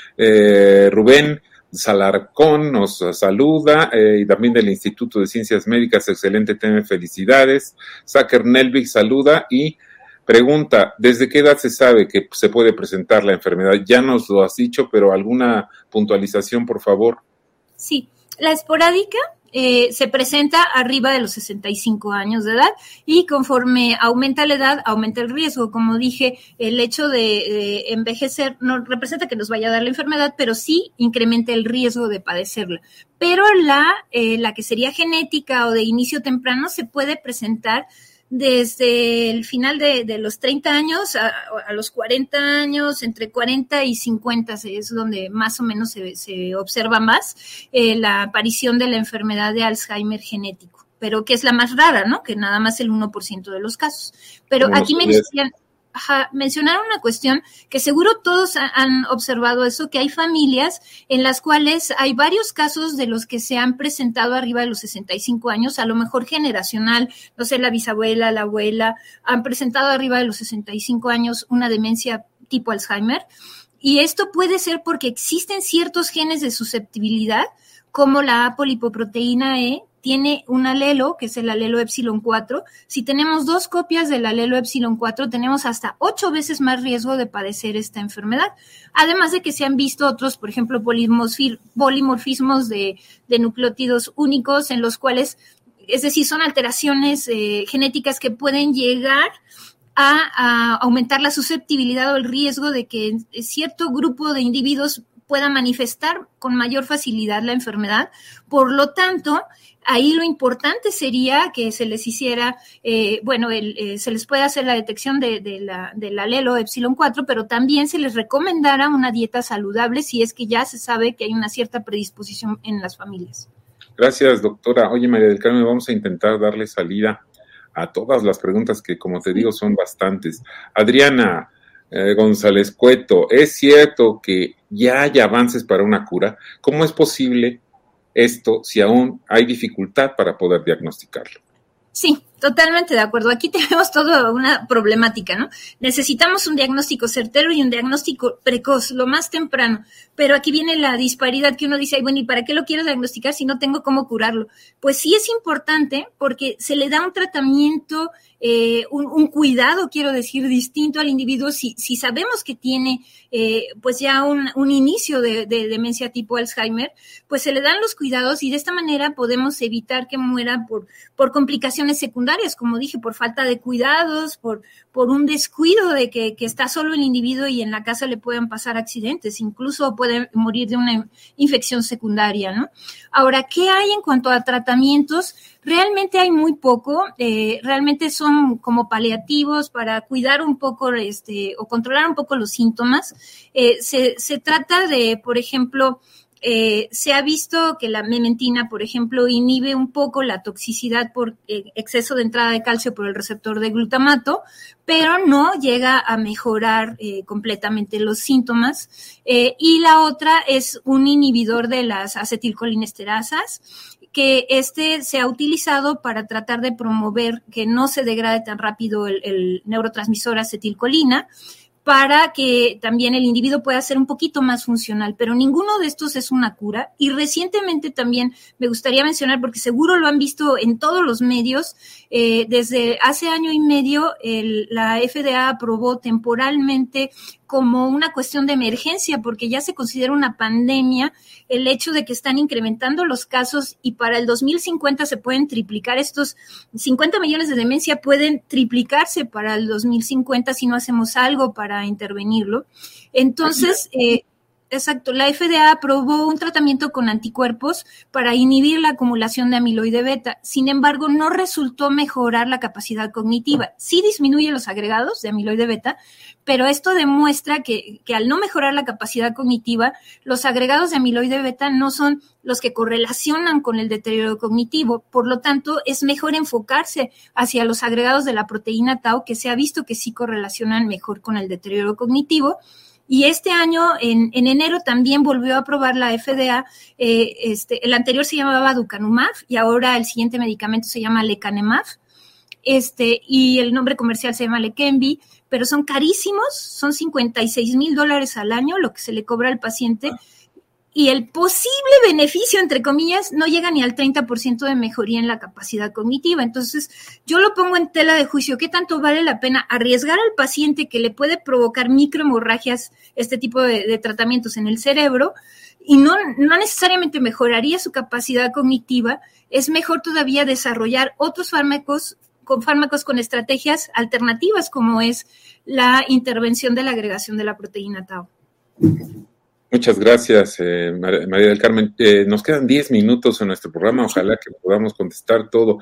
Rubén Salarcón nos saluda, y también del Instituto de Ciencias Médicas, excelente tema, felicidades. Saker Nelvik saluda y pregunta, ¿desde qué edad se sabe que se puede presentar la enfermedad? Ya nos lo has dicho, pero alguna puntualización, por favor. Sí, la esporádica se presenta arriba de los 65 años de edad y conforme aumenta la edad, aumenta el riesgo. Como dije, el hecho de envejecer no representa que nos vaya a dar la enfermedad, pero sí incrementa el riesgo de padecerla. Pero la que sería genética o de inicio temprano se puede presentar desde el final de los 30 años a los 40 años, entre 40 y 50 es donde más o menos se observa más la aparición de la enfermedad de Alzheimer genético, pero que es la más rara, ¿no? Que nada más el 1% de los casos. Pero aquí mencionaron una cuestión que seguro todos han observado eso, que hay familias en las cuales hay varios casos de los que se han presentado arriba de los 65 años, a lo mejor generacional, no sé, la bisabuela, la abuela, han presentado arriba de los 65 años una demencia tipo Alzheimer, y esto puede ser porque existen ciertos genes de susceptibilidad, como la apolipoproteína E, tiene un alelo, que es el alelo epsilon 4. Si tenemos 2 copias del alelo epsilon 4, tenemos hasta 8 veces más riesgo de padecer esta enfermedad. Además de que se han visto otros, por ejemplo, polimorfismos de nucleótidos únicos, en los cuales, es decir, son alteraciones genéticas que pueden llegar a aumentar la susceptibilidad o el riesgo de que cierto grupo de individuos pueda manifestar con mayor facilidad la enfermedad. Por lo tanto, ahí lo importante sería que se les hiciera, se les puede hacer la detección del alelo epsilon 4, pero también se les recomendara una dieta saludable si es que ya se sabe que hay una cierta predisposición en las familias. Gracias, doctora. Oye, María del Carmen, vamos a intentar darle salida a todas las preguntas que, como te digo, son bastantes. Adriana González Cueto, ¿es cierto que ya hay avances para una cura? ¿Cómo es posible esto si aún hay dificultad para poder diagnosticarlo? Sí, totalmente de acuerdo. Aquí tenemos toda una problemática, ¿no? Necesitamos un diagnóstico certero y un diagnóstico precoz, lo más temprano. Pero aquí viene la disparidad que uno dice, ay, bueno, ¿y para qué lo quiero diagnosticar si no tengo cómo curarlo? Pues sí es importante porque se le da un tratamiento, un cuidado, quiero decir, distinto al individuo si sabemos que tiene pues ya un inicio de demencia tipo Alzheimer, pues se le dan los cuidados y de esta manera podemos evitar que muera por complicaciones secundarias, como dije, por falta de cuidados, por un descuido de que está solo el individuo y en la casa le pueden pasar accidentes, incluso puede morir de una infección secundaria, ¿no? Ahora, ¿qué hay en cuanto a tratamientos? Realmente hay muy poco, realmente son como paliativos para cuidar un poco o controlar un poco los síntomas. Se trata de, por ejemplo, se ha visto que la mementina, por ejemplo, inhibe un poco la toxicidad por exceso de entrada de calcio por el receptor de glutamato, pero no llega a mejorar completamente los síntomas. Y la otra es un inhibidor de las acetilcolinesterasas, que se ha utilizado para tratar de promover que no se degrade tan rápido el neurotransmisor acetilcolina, para que también el individuo pueda ser un poquito más funcional, pero ninguno de estos es una cura. Y recientemente también me gustaría mencionar, porque seguro lo han visto en todos los medios, desde hace año y medio la FDA aprobó temporalmente como una cuestión de emergencia, porque ya se considera una pandemia el hecho de que están incrementando los casos y para el 2050 se pueden triplicar. Estos 50 millones de demencia pueden triplicarse para el 2050 si no hacemos algo para intervenirlo. Entonces, exacto, la FDA aprobó un tratamiento con anticuerpos para inhibir la acumulación de amiloide beta. Sin embargo, no resultó mejorar la capacidad cognitiva. Sí disminuye los agregados de amiloide beta, pero esto demuestra que al no mejorar la capacidad cognitiva, los agregados de amiloide beta no son los que correlacionan con el deterioro cognitivo. Por lo tanto, es mejor enfocarse hacia los agregados de la proteína tau, que se ha visto que sí correlacionan mejor con el deterioro cognitivo. Y este año, en enero, también volvió a aprobar la FDA, el anterior se llamaba Aducanumab y ahora el siguiente medicamento se llama Lecanemab, y el nombre comercial se llama Leqembi, pero son carísimos, son $56,000 al año lo que se le cobra al paciente, y el posible beneficio, entre comillas, no llega ni al 30% de mejoría en la capacidad cognitiva. Entonces, yo lo pongo en tela de juicio. ¿Qué tanto vale la pena arriesgar al paciente que le puede provocar microhemorragias, este tipo de tratamientos en el cerebro, y no necesariamente mejoraría su capacidad cognitiva? Es mejor todavía desarrollar otros fármacos con estrategias alternativas, como es la intervención de la agregación de la proteína tau. Muchas gracias, María del Carmen. Nos quedan 10 minutos en nuestro programa, ojalá que podamos contestar todo.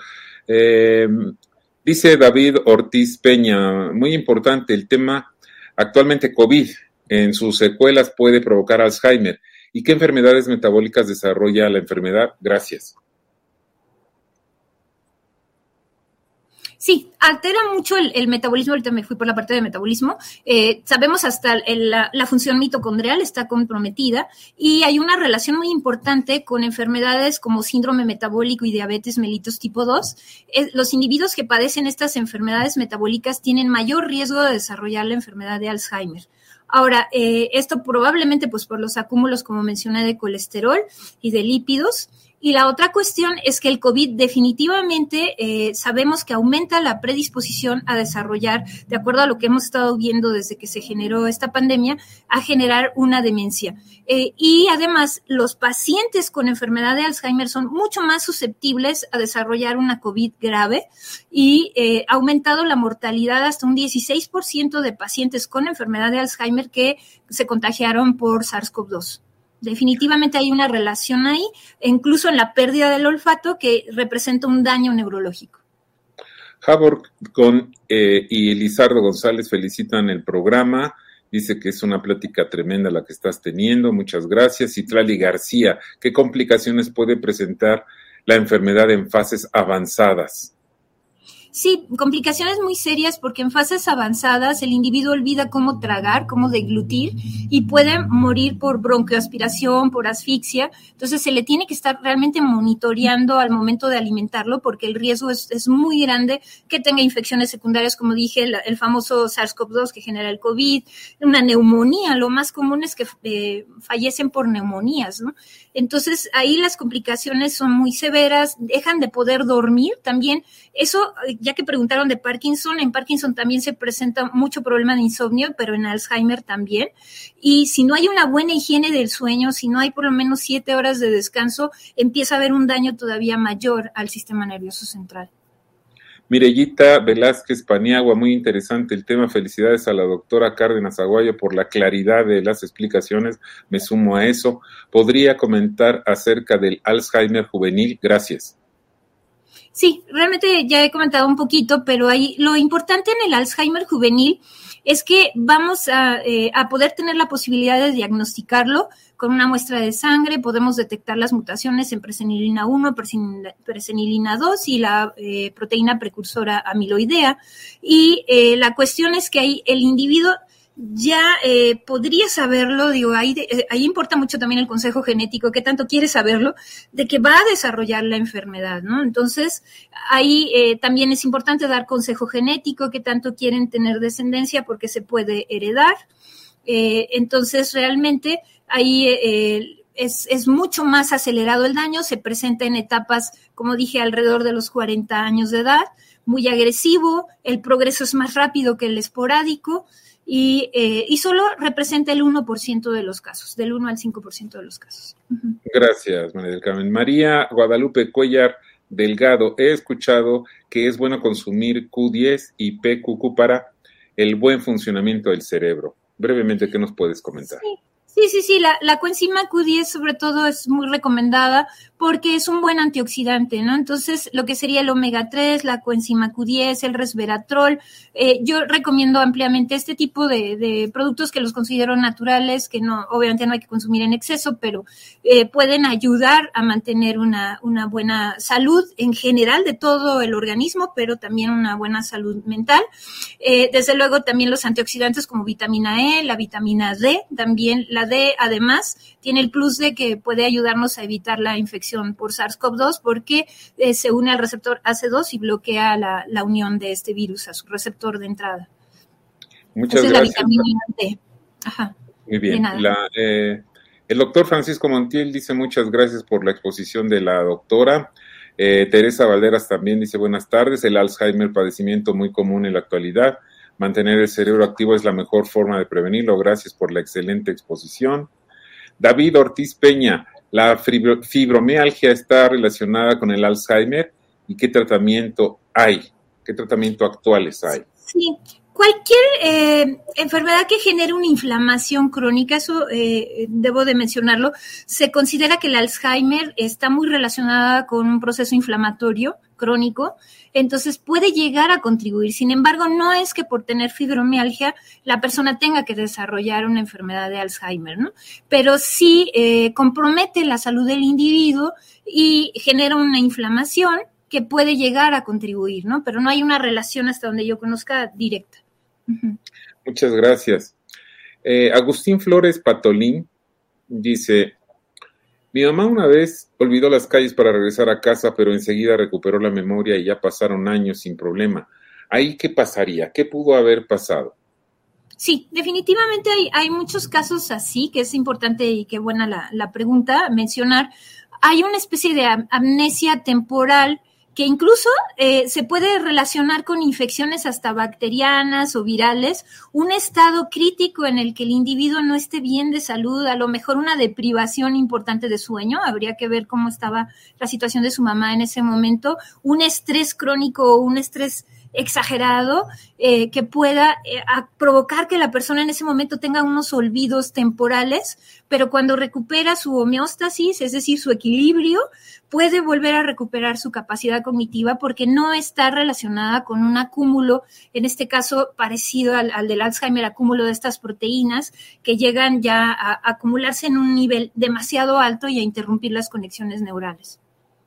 Dice David Ortiz Peña, muy importante el tema, actualmente COVID, en sus secuelas puede provocar Alzheimer. ¿Y qué enfermedades metabólicas desarrolla la enfermedad? Gracias. Sí, altera mucho el metabolismo. Ahorita me fui por la parte de metabolismo. Sabemos hasta la función mitocondrial está comprometida y hay una relación muy importante con enfermedades como síndrome metabólico y diabetes mellitus tipo 2. Los individuos que padecen estas enfermedades metabólicas tienen mayor riesgo de desarrollar la enfermedad de Alzheimer. Ahora, esto probablemente pues por los acúmulos, como mencioné, de colesterol y de lípidos. Y la otra cuestión es que el COVID definitivamente sabemos que aumenta la predisposición a desarrollar, de acuerdo a lo que hemos estado viendo desde que se generó esta pandemia, a generar una demencia. Y además, los pacientes con enfermedad de Alzheimer son mucho más susceptibles a desarrollar una COVID grave y ha aumentado la mortalidad hasta un 16% de pacientes con enfermedad de Alzheimer que se contagiaron por SARS-CoV-2. Definitivamente hay una relación ahí, incluso en la pérdida del olfato, que representa un daño neurológico. Javor y Elizardo González felicitan el programa. Dice que es una plática tremenda la que estás teniendo. Muchas gracias. Citlali García, ¿qué complicaciones puede presentar la enfermedad en fases avanzadas? Sí, complicaciones muy serias porque en fases avanzadas el individuo olvida cómo tragar, cómo deglutir y puede morir por broncoaspiración, por asfixia. Entonces se le tiene que estar realmente monitoreando al momento de alimentarlo porque el riesgo es muy grande que tenga infecciones secundarias, como dije, el famoso SARS-CoV-2 que genera el COVID, una neumonía. Lo más común es que fallecen por neumonías, ¿no? Entonces ahí las complicaciones son muy severas, dejan de poder dormir también. Eso, ya que preguntaron de Parkinson, en Parkinson también se presenta mucho problema de insomnio, pero en Alzheimer también. Y si no hay una buena higiene del sueño, si no hay por lo menos 7 horas de descanso, empieza a haber un daño todavía mayor al sistema nervioso central. Mirellita Velázquez Paniagua, muy interesante el tema. Felicidades a la doctora Cárdenas Aguayo por la claridad de las explicaciones. Me sumo a eso. ¿Podría comentar acerca del Alzheimer juvenil? Gracias. Sí, realmente ya he comentado un poquito, pero ahí lo importante en el Alzheimer juvenil es que vamos a poder tener la posibilidad de diagnosticarlo con una muestra de sangre. Podemos detectar las mutaciones en presenilina 1, presenilina 2 y la proteína precursora amiloidea. Y la cuestión es que ahí el individuo ya podría saberlo, digo, ahí importa mucho también el consejo genético, qué tanto quiere saberlo, de que va a desarrollar la enfermedad, ¿no? Entonces, ahí también es importante dar consejo genético, qué tanto quieren tener descendencia, porque se puede heredar. Entonces, realmente, ahí es mucho más acelerado el daño, se presenta en etapas, como dije, alrededor de los 40 años de edad, muy agresivo, el progreso es más rápido que el esporádico. y solo representa el 1% de los casos, del 1 al 5% de los casos. Uh-huh. Gracias, María del Carmen. María Guadalupe Cuellar Delgado, he escuchado que es bueno consumir Q10 y PQQ para el buen funcionamiento del cerebro. Brevemente, ¿qué nos puedes comentar? Sí, la coenzima Q10 sobre todo es muy recomendada porque es un buen antioxidante, ¿no? Entonces, lo que sería el omega 3, la coenzima Q10, el resveratrol, yo recomiendo ampliamente este tipo de productos que los considero naturales, que no, obviamente no hay que consumir en exceso, pero pueden ayudar a mantener una buena salud en general de todo el organismo, pero también una buena salud mental. Desde luego también los antioxidantes como vitamina E, la vitamina D, también la D además tiene el plus de que puede ayudarnos a evitar la infección por SARS-CoV-2 porque se une al receptor AC2 y bloquea la unión de este virus a su receptor de entrada. Muchas gracias. Es la vitamina D. Ajá. Muy bien. El doctor Francisco Montiel dice muchas gracias por la exposición de la doctora. Teresa Valderas también dice buenas tardes. El Alzheimer, padecimiento muy común en la actualidad. Mantener el cerebro activo es la mejor forma de prevenirlo. Gracias por la excelente exposición. David Ortiz Peña, la fibromialgia está relacionada con el Alzheimer. ¿Y qué tratamiento hay? ¿Qué tratamiento actuales hay? Sí, cualquier enfermedad que genere una inflamación crónica, eso debo de mencionarlo, se considera que el Alzheimer está muy relacionada con un proceso inflamatorio crónico, entonces puede llegar a contribuir. Sin embargo, no es que por tener fibromialgia la persona tenga que desarrollar una enfermedad de Alzheimer, ¿no? Pero sí compromete la salud del individuo y genera una inflamación que puede llegar a contribuir, ¿no? Pero no hay una relación hasta donde yo conozca directa. Uh-huh. Muchas gracias. Agustín Flores Patolín dice, mi mamá una vez olvidó las calles para regresar a casa, pero enseguida recuperó la memoria y ya pasaron años sin problema. ¿Ahí qué pasaría? ¿Qué pudo haber pasado? Sí, definitivamente hay muchos casos así, que es importante y qué buena la pregunta mencionar. Hay una especie de amnesia temporal que incluso se puede relacionar con infecciones hasta bacterianas o virales, un estado crítico en el que el individuo no esté bien de salud, a lo mejor una deprivación importante de sueño, habría que ver cómo estaba la situación de su mamá en ese momento, un estrés crónico o un estrés exagerado que pueda provocar que la persona en ese momento tenga unos olvidos temporales, pero cuando recupera su homeostasis, es decir, su equilibrio, puede volver a recuperar su capacidad cognitiva porque no está relacionada con un acúmulo, en este caso parecido al del Alzheimer, acúmulo de estas proteínas que llegan ya a acumularse en un nivel demasiado alto y a interrumpir las conexiones neurales.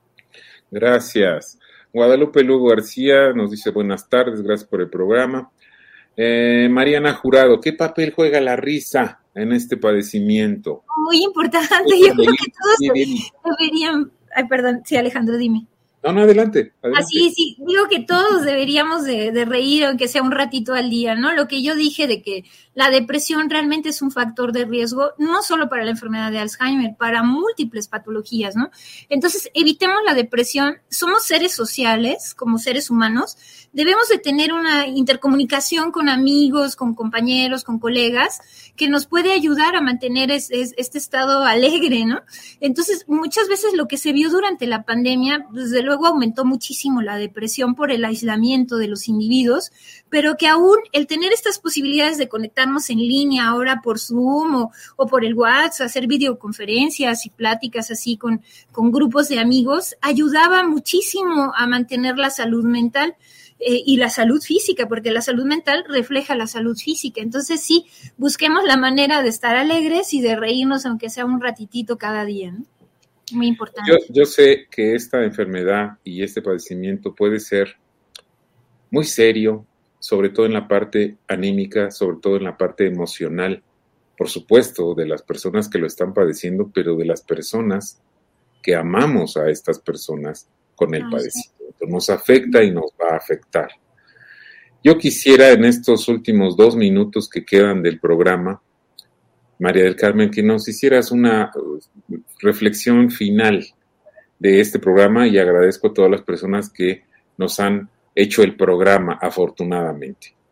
Gracias. Guadalupe Lugo García nos dice buenas tardes, gracias por el programa. Mariana Jurado, ¿qué papel juega la risa en este padecimiento? Muy importante, yo creo que todos deberían... Ay, perdón, sí, Alejandro, dime. No, adelante. Sí, digo que todos deberíamos de reír, aunque sea un ratito al día, ¿no? Lo que yo dije de que la depresión realmente es un factor de riesgo, no solo para la enfermedad de Alzheimer, para múltiples patologías, ¿no? Entonces, evitemos la depresión. Somos seres sociales, como seres humanos, debemos de tener una intercomunicación con amigos, con compañeros, con colegas, que nos puede ayudar a mantener este estado alegre, ¿no? Entonces, muchas veces lo que se vio durante la pandemia, desde luego aumentó muchísimo la depresión por el aislamiento de los individuos, pero que aún el tener estas posibilidades de conectarnos en línea ahora por Zoom o por el WhatsApp, hacer videoconferencias y pláticas así con grupos de amigos, ayudaba muchísimo a mantener la salud mental y la salud física, porque la salud mental refleja la salud física. Entonces sí, busquemos la manera de estar alegres y de reírnos aunque sea un ratitito cada día, ¿no? Muy importante. Yo sé que esta enfermedad y este padecimiento puede ser muy serio, sobre todo en la parte anímica, sobre todo en la parte emocional, por supuesto, de las personas que lo están padeciendo, pero de las personas que amamos a estas personas con el padecimiento. Nos afecta y nos va a afectar. Yo quisiera en estos últimos 2 minutos que quedan del programa, María del Carmen, que nos hicieras una reflexión final de este programa y agradezco a todas las personas que nos han hecho el programa, afortunadamente.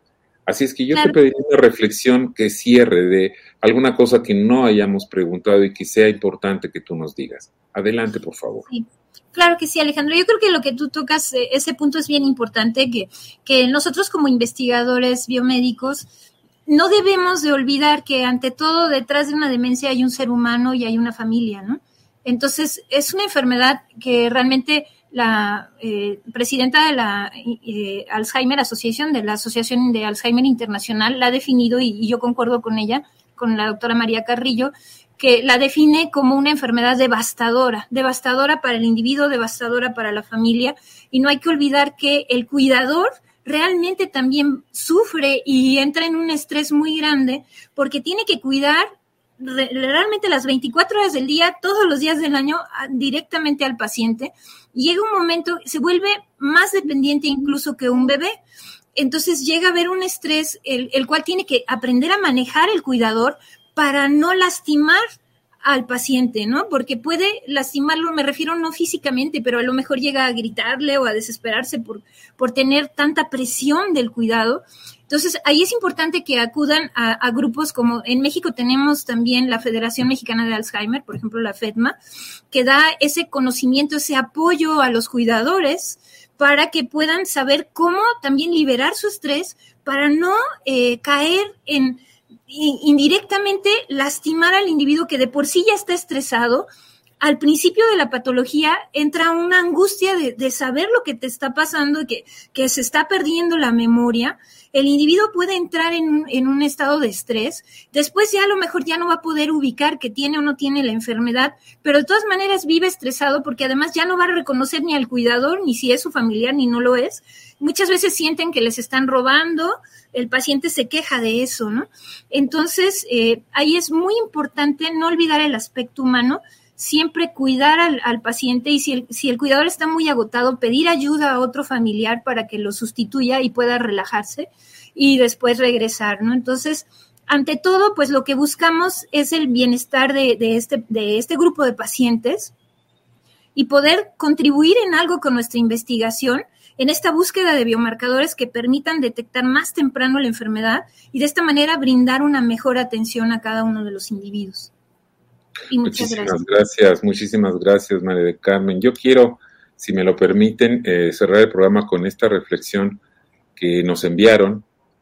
Así es que yo te pediría una reflexión que cierre de alguna cosa que no hayamos preguntado y que sea importante que tú nos digas. Adelante, por favor. Sí. Claro que sí, Alejandro. Yo creo que lo que tú tocas, ese punto es bien importante, que nosotros como investigadores biomédicos no debemos de olvidar que ante todo detrás de una demencia hay un ser humano y hay una familia, ¿no? Entonces, es una enfermedad que realmente la presidenta de la Alzheimer Association, de la Asociación de Alzheimer Internacional, la ha definido, y yo concuerdo con ella, con la doctora María Carrillo, que la define como una enfermedad devastadora para el individuo, devastadora para la familia, y no hay que olvidar que el cuidador realmente también sufre y entra en un estrés muy grande porque tiene que cuidar realmente las 24 horas del día, todos los días del año, directamente al paciente. Llega un momento, se vuelve más dependiente incluso que un bebé. Entonces llega a haber un estrés, el cual tiene que aprender a manejar el cuidador para no lastimar al paciente, ¿no? Porque puede lastimarlo, me refiero no físicamente, pero a lo mejor llega a gritarle o a desesperarse por tener tanta presión del cuidado. Entonces, ahí es importante que acudan a grupos como en México tenemos también la Federación Mexicana de Alzheimer, por ejemplo, la FEDMA, que da ese conocimiento, ese apoyo a los cuidadores para que puedan saber cómo también liberar su estrés para no caer en indirectamente lastimar al individuo que de por sí ya está estresado. Al principio de la patología entra una angustia de saber lo que te está pasando y que se está perdiendo la memoria. El individuo puede entrar en un estado de estrés. Después ya a lo mejor ya no va a poder ubicar que tiene o no tiene la enfermedad, pero de todas maneras vive estresado porque además ya no va a reconocer ni al cuidador, ni si es su familiar, ni no lo es. Muchas veces sienten que les están robando, el paciente se queja de eso, ¿no? Entonces, ahí es muy importante no olvidar el aspecto humano, siempre cuidar al paciente y si el cuidador está muy agotado, pedir ayuda a otro familiar para que lo sustituya y pueda relajarse y después regresar, ¿no? Entonces, ante todo, pues lo que buscamos es el bienestar de este grupo de pacientes y poder contribuir en algo con nuestra investigación en esta búsqueda de biomarcadores que permitan detectar más temprano la enfermedad y de esta manera brindar una mejor atención a cada uno de los individuos. Y muchísimas gracias, María del Carmen. Yo quiero, si me lo permiten, cerrar el programa con esta reflexión que nos enviaron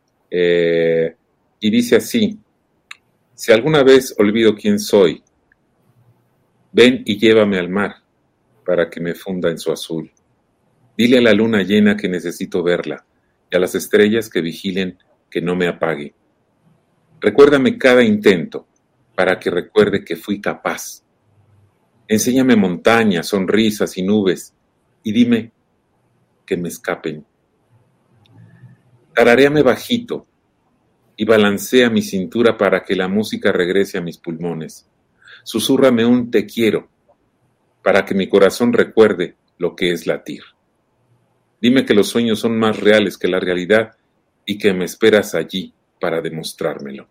y dice así: si alguna vez olvido quién soy, ven y llévame al mar para que me funda en su azul. Dile a la luna llena que necesito verla y a las estrellas que vigilen que no me apague. Recuérdame cada intento para que recuerde que fui capaz. Enséñame montañas, sonrisas y nubes y dime que me escapen. Tararéame bajito y balancea mi cintura para que la música regrese a mis pulmones. Susúrrame un te quiero para que mi corazón recuerde lo que es latir. Dime que los sueños son más reales que la realidad y que me esperas allí para demostrármelo.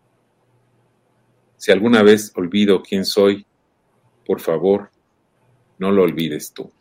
Si alguna vez olvido quién soy, por favor, no lo olvides tú.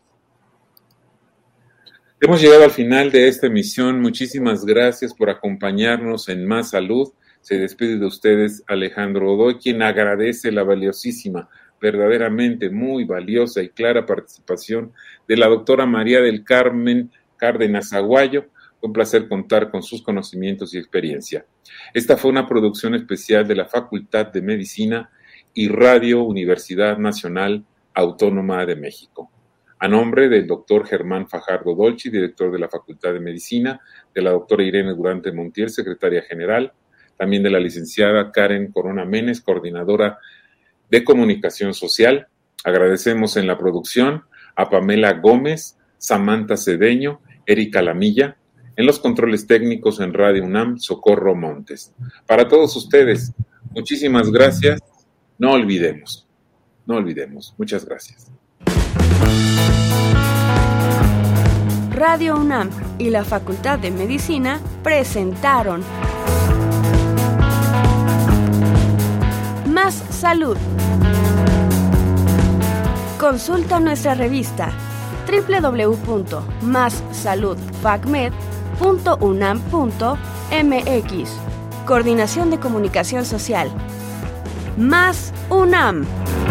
Hemos llegado al final de esta emisión. Muchísimas gracias por acompañarnos en Más Salud. Se despide de ustedes Alejandro Godoy, quien agradece la valiosísima, verdaderamente muy valiosa y clara participación de la doctora María del Carmen Cárdenas Aguayo. Fue un placer contar con sus conocimientos y experiencia. Esta fue una producción especial de la Facultad de Medicina y Radio Universidad Nacional Autónoma de México. A nombre del doctor Germán Fajardo Dolci, director de la Facultad de Medicina, de la doctora Irene Durante Montiel, secretaria general, también de la licenciada Karen Corona Menes, coordinadora de Comunicación Social. Agradecemos en la producción a Pamela Gómez, Samantha Cedeño, Erika Lamilla, en los controles técnicos en Radio UNAM, Socorro Montes. Para todos ustedes, muchísimas gracias. No olvidemos. Muchas gracias. Radio UNAM y la Facultad de Medicina presentaron Más Salud. Consulta nuestra revista www.massaludfacmed.unam.mx. MX. Coordinación de Comunicación Social. Más UNAM.